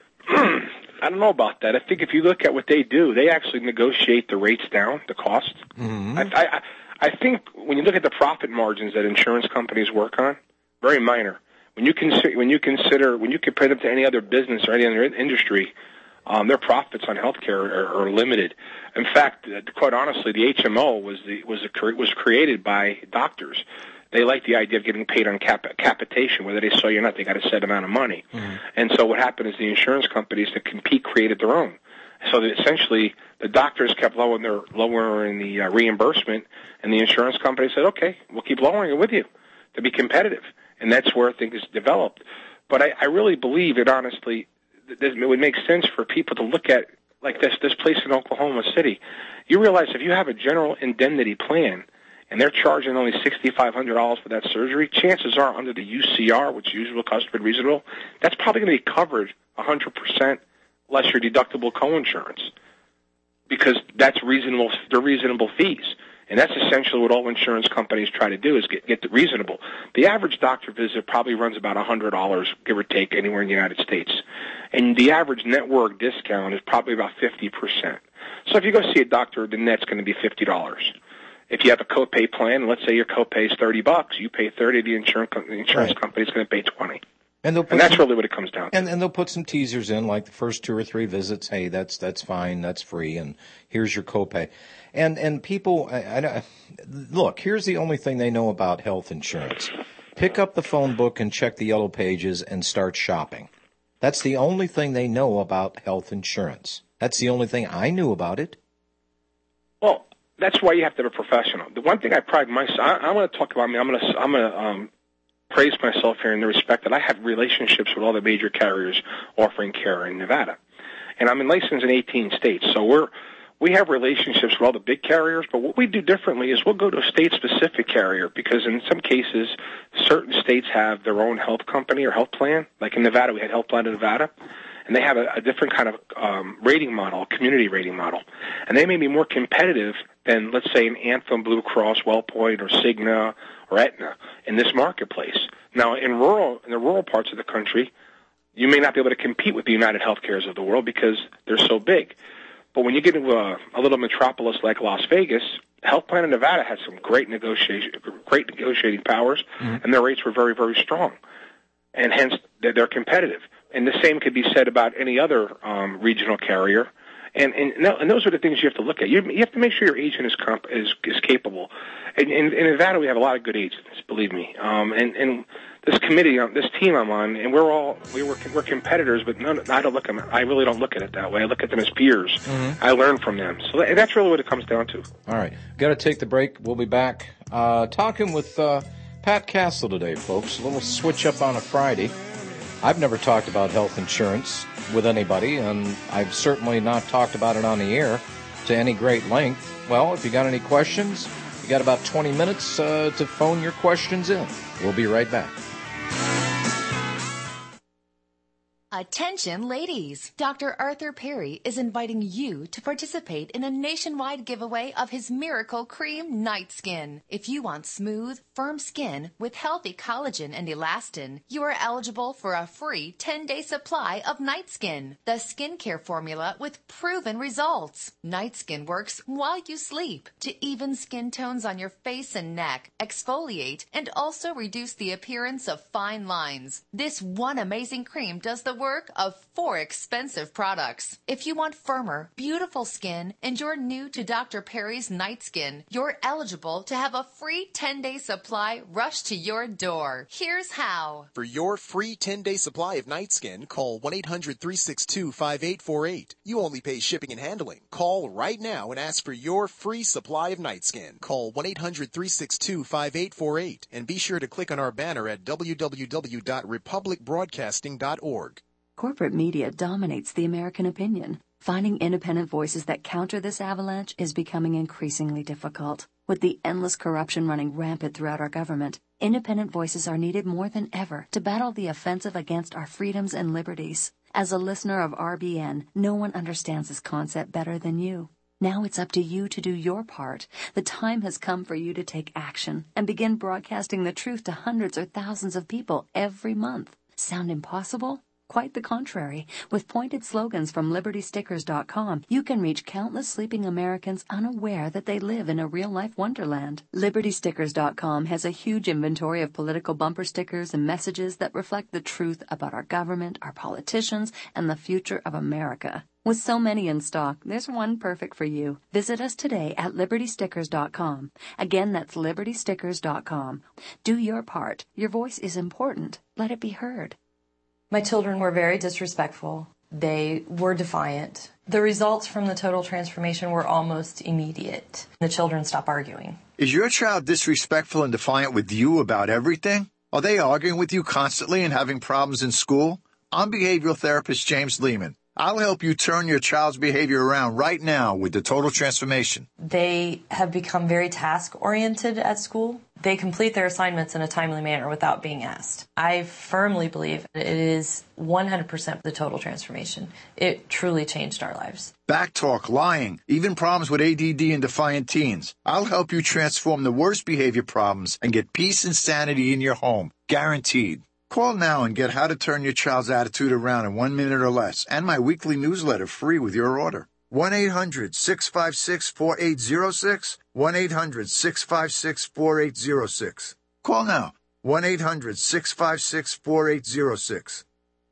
I don't know about that. I think if you look at what they do, they actually negotiate the rates down, the cost. Mm-hmm. I, I, I think when you look at the profit margins that insurance companies work on, very minor. When you consider, when you consider, when you compare them to any other business or any other industry, um, their profits on healthcare are, are limited. In fact, quite honestly, the H M O was the was a, was created by doctors. They like the idea of getting paid on cap- capitation, whether they saw you or not. They got a set amount of money, mm-hmm. and so what happened is the insurance companies to compete created their own. So that essentially, the doctors kept lowering their lowering the uh, reimbursement, and the insurance company said, "Okay, we'll keep lowering it with you to be competitive," and that's where things developed. But I, I really believe it. Honestly, it would make sense for people to look at like this this place in Oklahoma City. You realize if you have a general indemnity plan and they're charging only six thousand five hundred dollars for that surgery, chances are under the U C R, which is usual, customary, reasonable, that's probably going to be covered one hundred percent less your deductible coinsurance because that's reasonable. They're reasonable fees. And that's essentially what all insurance companies try to do is get, get the reasonable. The average doctor visit probably runs about one hundred dollars, give or take, anywhere in the United States. And the average network discount is probably about fifty percent. So if you go see a doctor, the net's going to be fifty dollars. If you have a copay plan, let's say your copay is thirty bucks, you pay thirty, the insurance, the insurance right. company is going to pay twenty. And, they'll put and that's some, really what it comes down to. And, and they'll put some teasers in, like the first two or three visits. Hey, that's that's fine, that's free, and here's your copay. And and people, I, I, look, here's the only thing they know about health insurance. Pick up the phone book and check the yellow pages and start shopping. That's the only thing they know about health insurance. That's the only thing I knew about it. Well, that's why you have to have a professional. The one thing I pride myself, I, I want to talk about me. I'm going to I'm going to um, praise myself here in the respect that I have relationships with all the major carriers offering care in Nevada, and I'm licensed in eighteen states. So we're we have relationships with all the big carriers, but what we do differently is we'll go to a state-specific carrier because in some cases, certain states have their own health company or health plan. Like in Nevada, we had Health Plan in Nevada, and they have a, a different kind of um, rating model, a community rating model. And they may be more competitive than, let's say, an Anthem, Blue Cross, WellPoint, or Cigna, or Aetna in this marketplace. Now, in rural, in the rural parts of the country, you may not be able to compete with the United Healthcares of the world because they're so big. But when you get into a, a little metropolis like Las Vegas, Health Plan in Nevada had some great negotiation, great negotiating powers, mm-hmm. and their rates were very, very strong, and hence they're, they're competitive. And the same could be said about any other um, regional carrier. And, and and those are the things you have to look at. You, you have to make sure your agent is comp, is, is capable. And in, in Nevada, we have a lot of good agents, believe me. Um, and, and this committee, this team I'm on, and we're all we were we're competitors, but none, I don't look at them. I really don't look at it that way. I look at them as peers. Mm-hmm. I learn from them. So that, that's really what it comes down to. All right, got to take the break. We'll be back uh, talking with uh, Pat Castle today, folks. A little switch up on a Friday. I've never talked about health insurance with anybody, and I've certainly not talked about it on the air to any great length. Well, if you got any questions, you got about twenty minutes uh, to phone your questions in. We'll be right back. Attention, ladies. Doctor Arthur Perry is inviting you to participate in a nationwide giveaway of his Miracle Cream Night Skin. If you want smooth, firm skin with healthy collagen and elastin, you are eligible for a free ten-day supply of Night Skin, the skincare formula with proven results. Night Skin works while you sleep to even skin tones on your face and neck, exfoliate, and also reduce the appearance of fine lines. This one amazing cream does the work of four expensive products. If you want firmer, beautiful skin and you're new to Doctor Perry's Night Skin, you're eligible to have a free ten-day supply rushed to your door. Here's how. For your free ten-day supply of Night Skin, call one eight hundred, three six two, five eight four eight. You only pay shipping and handling. Call right now and ask for your free supply of Night Skin. Call one eight hundred, three six two, five eight four eight and be sure to click on our banner at w w w dot republic broadcasting dot org. Corporate media dominates the American opinion. Finding independent voices that counter this avalanche is becoming increasingly difficult. With the endless corruption running rampant throughout our government, independent voices are needed more than ever to battle the offensive against our freedoms and liberties. As a listener of R B N, no one understands this concept better than you. Now it's up to you to do your part. The time has come for you to take action and begin broadcasting the truth to hundreds or thousands of people every month. Sound impossible? Quite the contrary. With pointed slogans from liberty stickers dot com, you can reach countless sleeping Americans unaware that they live in a real-life wonderland. liberty stickers dot com has a huge inventory of political bumper stickers and messages that reflect the truth about our government, our politicians, and the future of America. With so many in stock, there's one perfect for you. Visit us today at liberty stickers dot com. Again, that's liberty stickers dot com. Do your part. Your voice is important. Let it be heard. My children were very disrespectful. They were defiant. The results from the total transformation were almost immediate. The children stopped arguing. Is your child disrespectful and defiant with you about everything? Are they arguing with you constantly and having problems in school? I'm behavioral therapist James Lehman. I'll help you turn your child's behavior around right now with the Total Transformation. They have become very task-oriented at school. They complete their assignments in a timely manner without being asked. I firmly believe it is one hundred percent the Total Transformation. It truly changed our lives. Backtalk, lying, even problems with A D D and defiant teens. I'll help you transform the worst behavior problems and get peace and sanity in your home. Guaranteed. Call now and get how to turn your child's attitude around in one minute or less, and my weekly newsletter free with your order. one eight hundred, six five six, four eight zero six, one eight hundred, six five six, four eight zero six. Call now, one eight hundred, six five six, four eight zero six.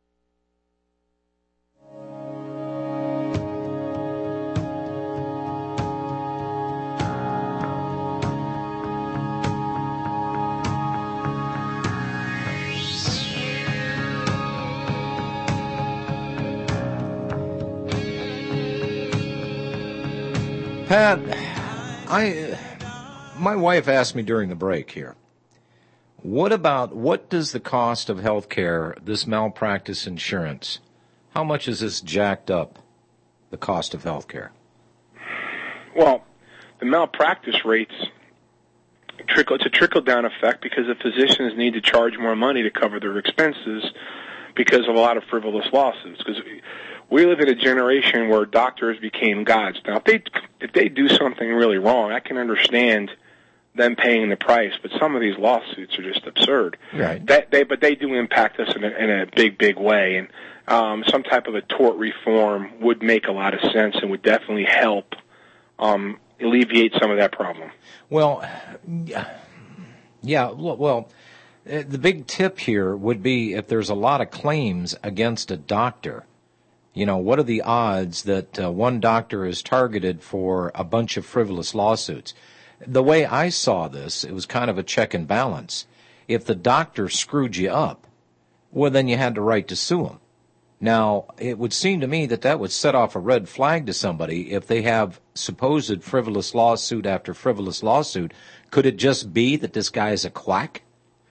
Pat, I, my wife asked me during the break here, what about, what does the cost of health care, this malpractice insurance, how much is this jacked up, the cost of health care? Well, the malpractice rates, trickle, it's a trickle-down effect because the physicians need to charge more money to cover their expenses because of a lot of frivolous lawsuits. Because we live in a generation where doctors became gods. Now, if they, if they do something really wrong, I can understand them paying the price, but some of these lawsuits are just absurd. Right. That, they, but they do impact us in a, in a big, big way, and um, some type of a tort reform would make a lot of sense and would definitely help um, alleviate some of that problem. Well, yeah, well, the big tip here would be if there's a lot of claims against a doctor, you know, what are the odds that uh, one doctor is targeted for a bunch of frivolous lawsuits? The way I saw this, it was kind of a check and balance. If the doctor screwed you up, well, then you had the right to sue him. Now, it would seem to me that that would set off a red flag to somebody if they have supposed frivolous lawsuit after frivolous lawsuit. Could it just be that this guy is a quack?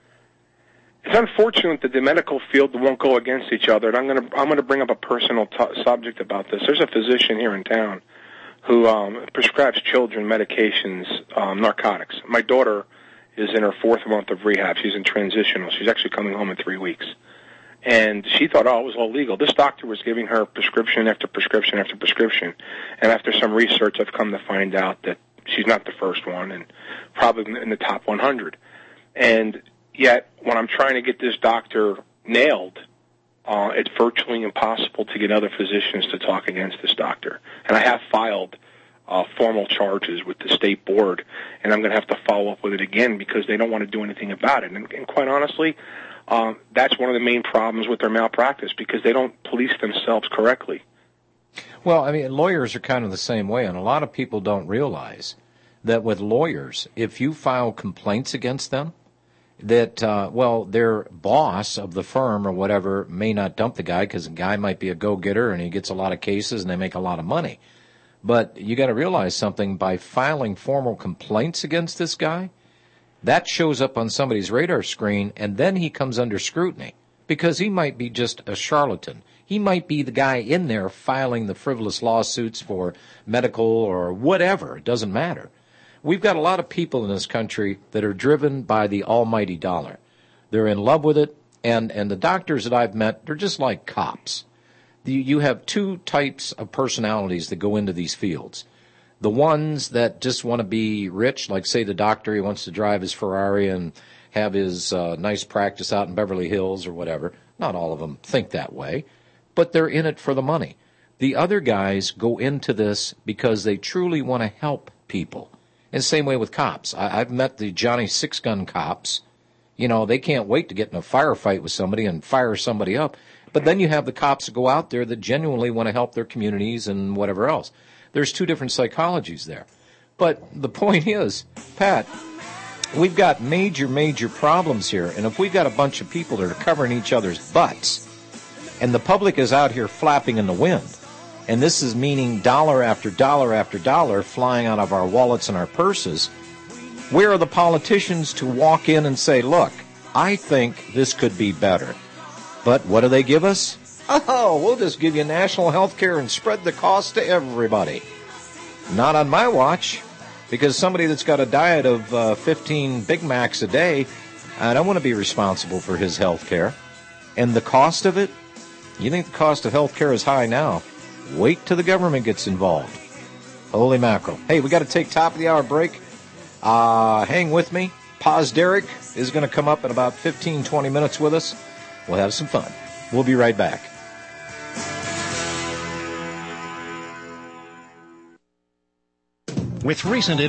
It's unfortunate that the medical field won't go against each other, and I'm going to I'm going to bring up a personal t- subject about this. There's a physician here in town who um, prescribes children medications, um, narcotics. My daughter is in her fourth month of rehab. She's in transitional. She's actually coming home in three weeks. And she thought, oh, it was all legal. This doctor was giving her prescription after prescription after prescription. And after some research, I've come to find out that she's not the first one and probably in the top one hundred. And yet, when I'm trying to get this doctor nailed, uh, it's virtually impossible to get other physicians to talk against this doctor. And I have filed uh, formal charges with the state board, and I'm going to have to follow up with it again because they don't want to do anything about it. And, and quite honestly, Um, that's one of the main problems with their malpractice because they don't police themselves correctly. Well, I mean, lawyers are kind of the same way, and a lot of people don't realize that with lawyers, if you file complaints against them, that, uh, well, their boss of the firm or whatever may not dump the guy because the guy might be a go-getter and he gets a lot of cases and they make a lot of money. But you got to realize something, by filing formal complaints against this guy, that shows up on somebody's radar screen, and then he comes under scrutiny because he might be just a charlatan. He might be the guy in there filing the frivolous lawsuits for medical or whatever. It doesn't matter. We've got a lot of people in this country that are driven by the almighty dollar. They're in love with it, and, and the doctors that I've met, they're just like cops. You, you have two types of personalities that go into these fields. The ones that just want to be rich, like, say, the doctor, he wants to drive his Ferrari and have his uh, nice practice out in Beverly Hills or whatever. Not all of them think that way, but they're in it for the money. The other guys go into this because they truly want to help people. And same way with cops. I, I've met the Johnny Six-Gun cops. You know, they can't wait to get in a firefight with somebody and fire somebody up. But then you have the cops that go out there that genuinely want to help their communities and whatever else. There's two different psychologies there. But the point is, Pat, we've got major, major problems here. And if we've got a bunch of people that are covering each other's butts, and the public is out here flapping in the wind, and this is meaning dollar after dollar after dollar flying out of our wallets and our purses, where are the politicians to walk in and say, look, I think this could be better? But what do they give us? Oh, we'll just give you national health care and spread the cost to everybody. Not on my watch, because somebody that's got a diet of uh, fifteen Big Macs a day, I don't want to be responsible for his health care. And the cost of it? You think the cost of health care is high now? Wait till the government gets involved. Holy mackerel. Hey, we got to take top of the hour break. Uh, hang with me. Paz Derek is going to come up in about fifteen, twenty minutes with us. We'll have some fun. We'll be right back. With recent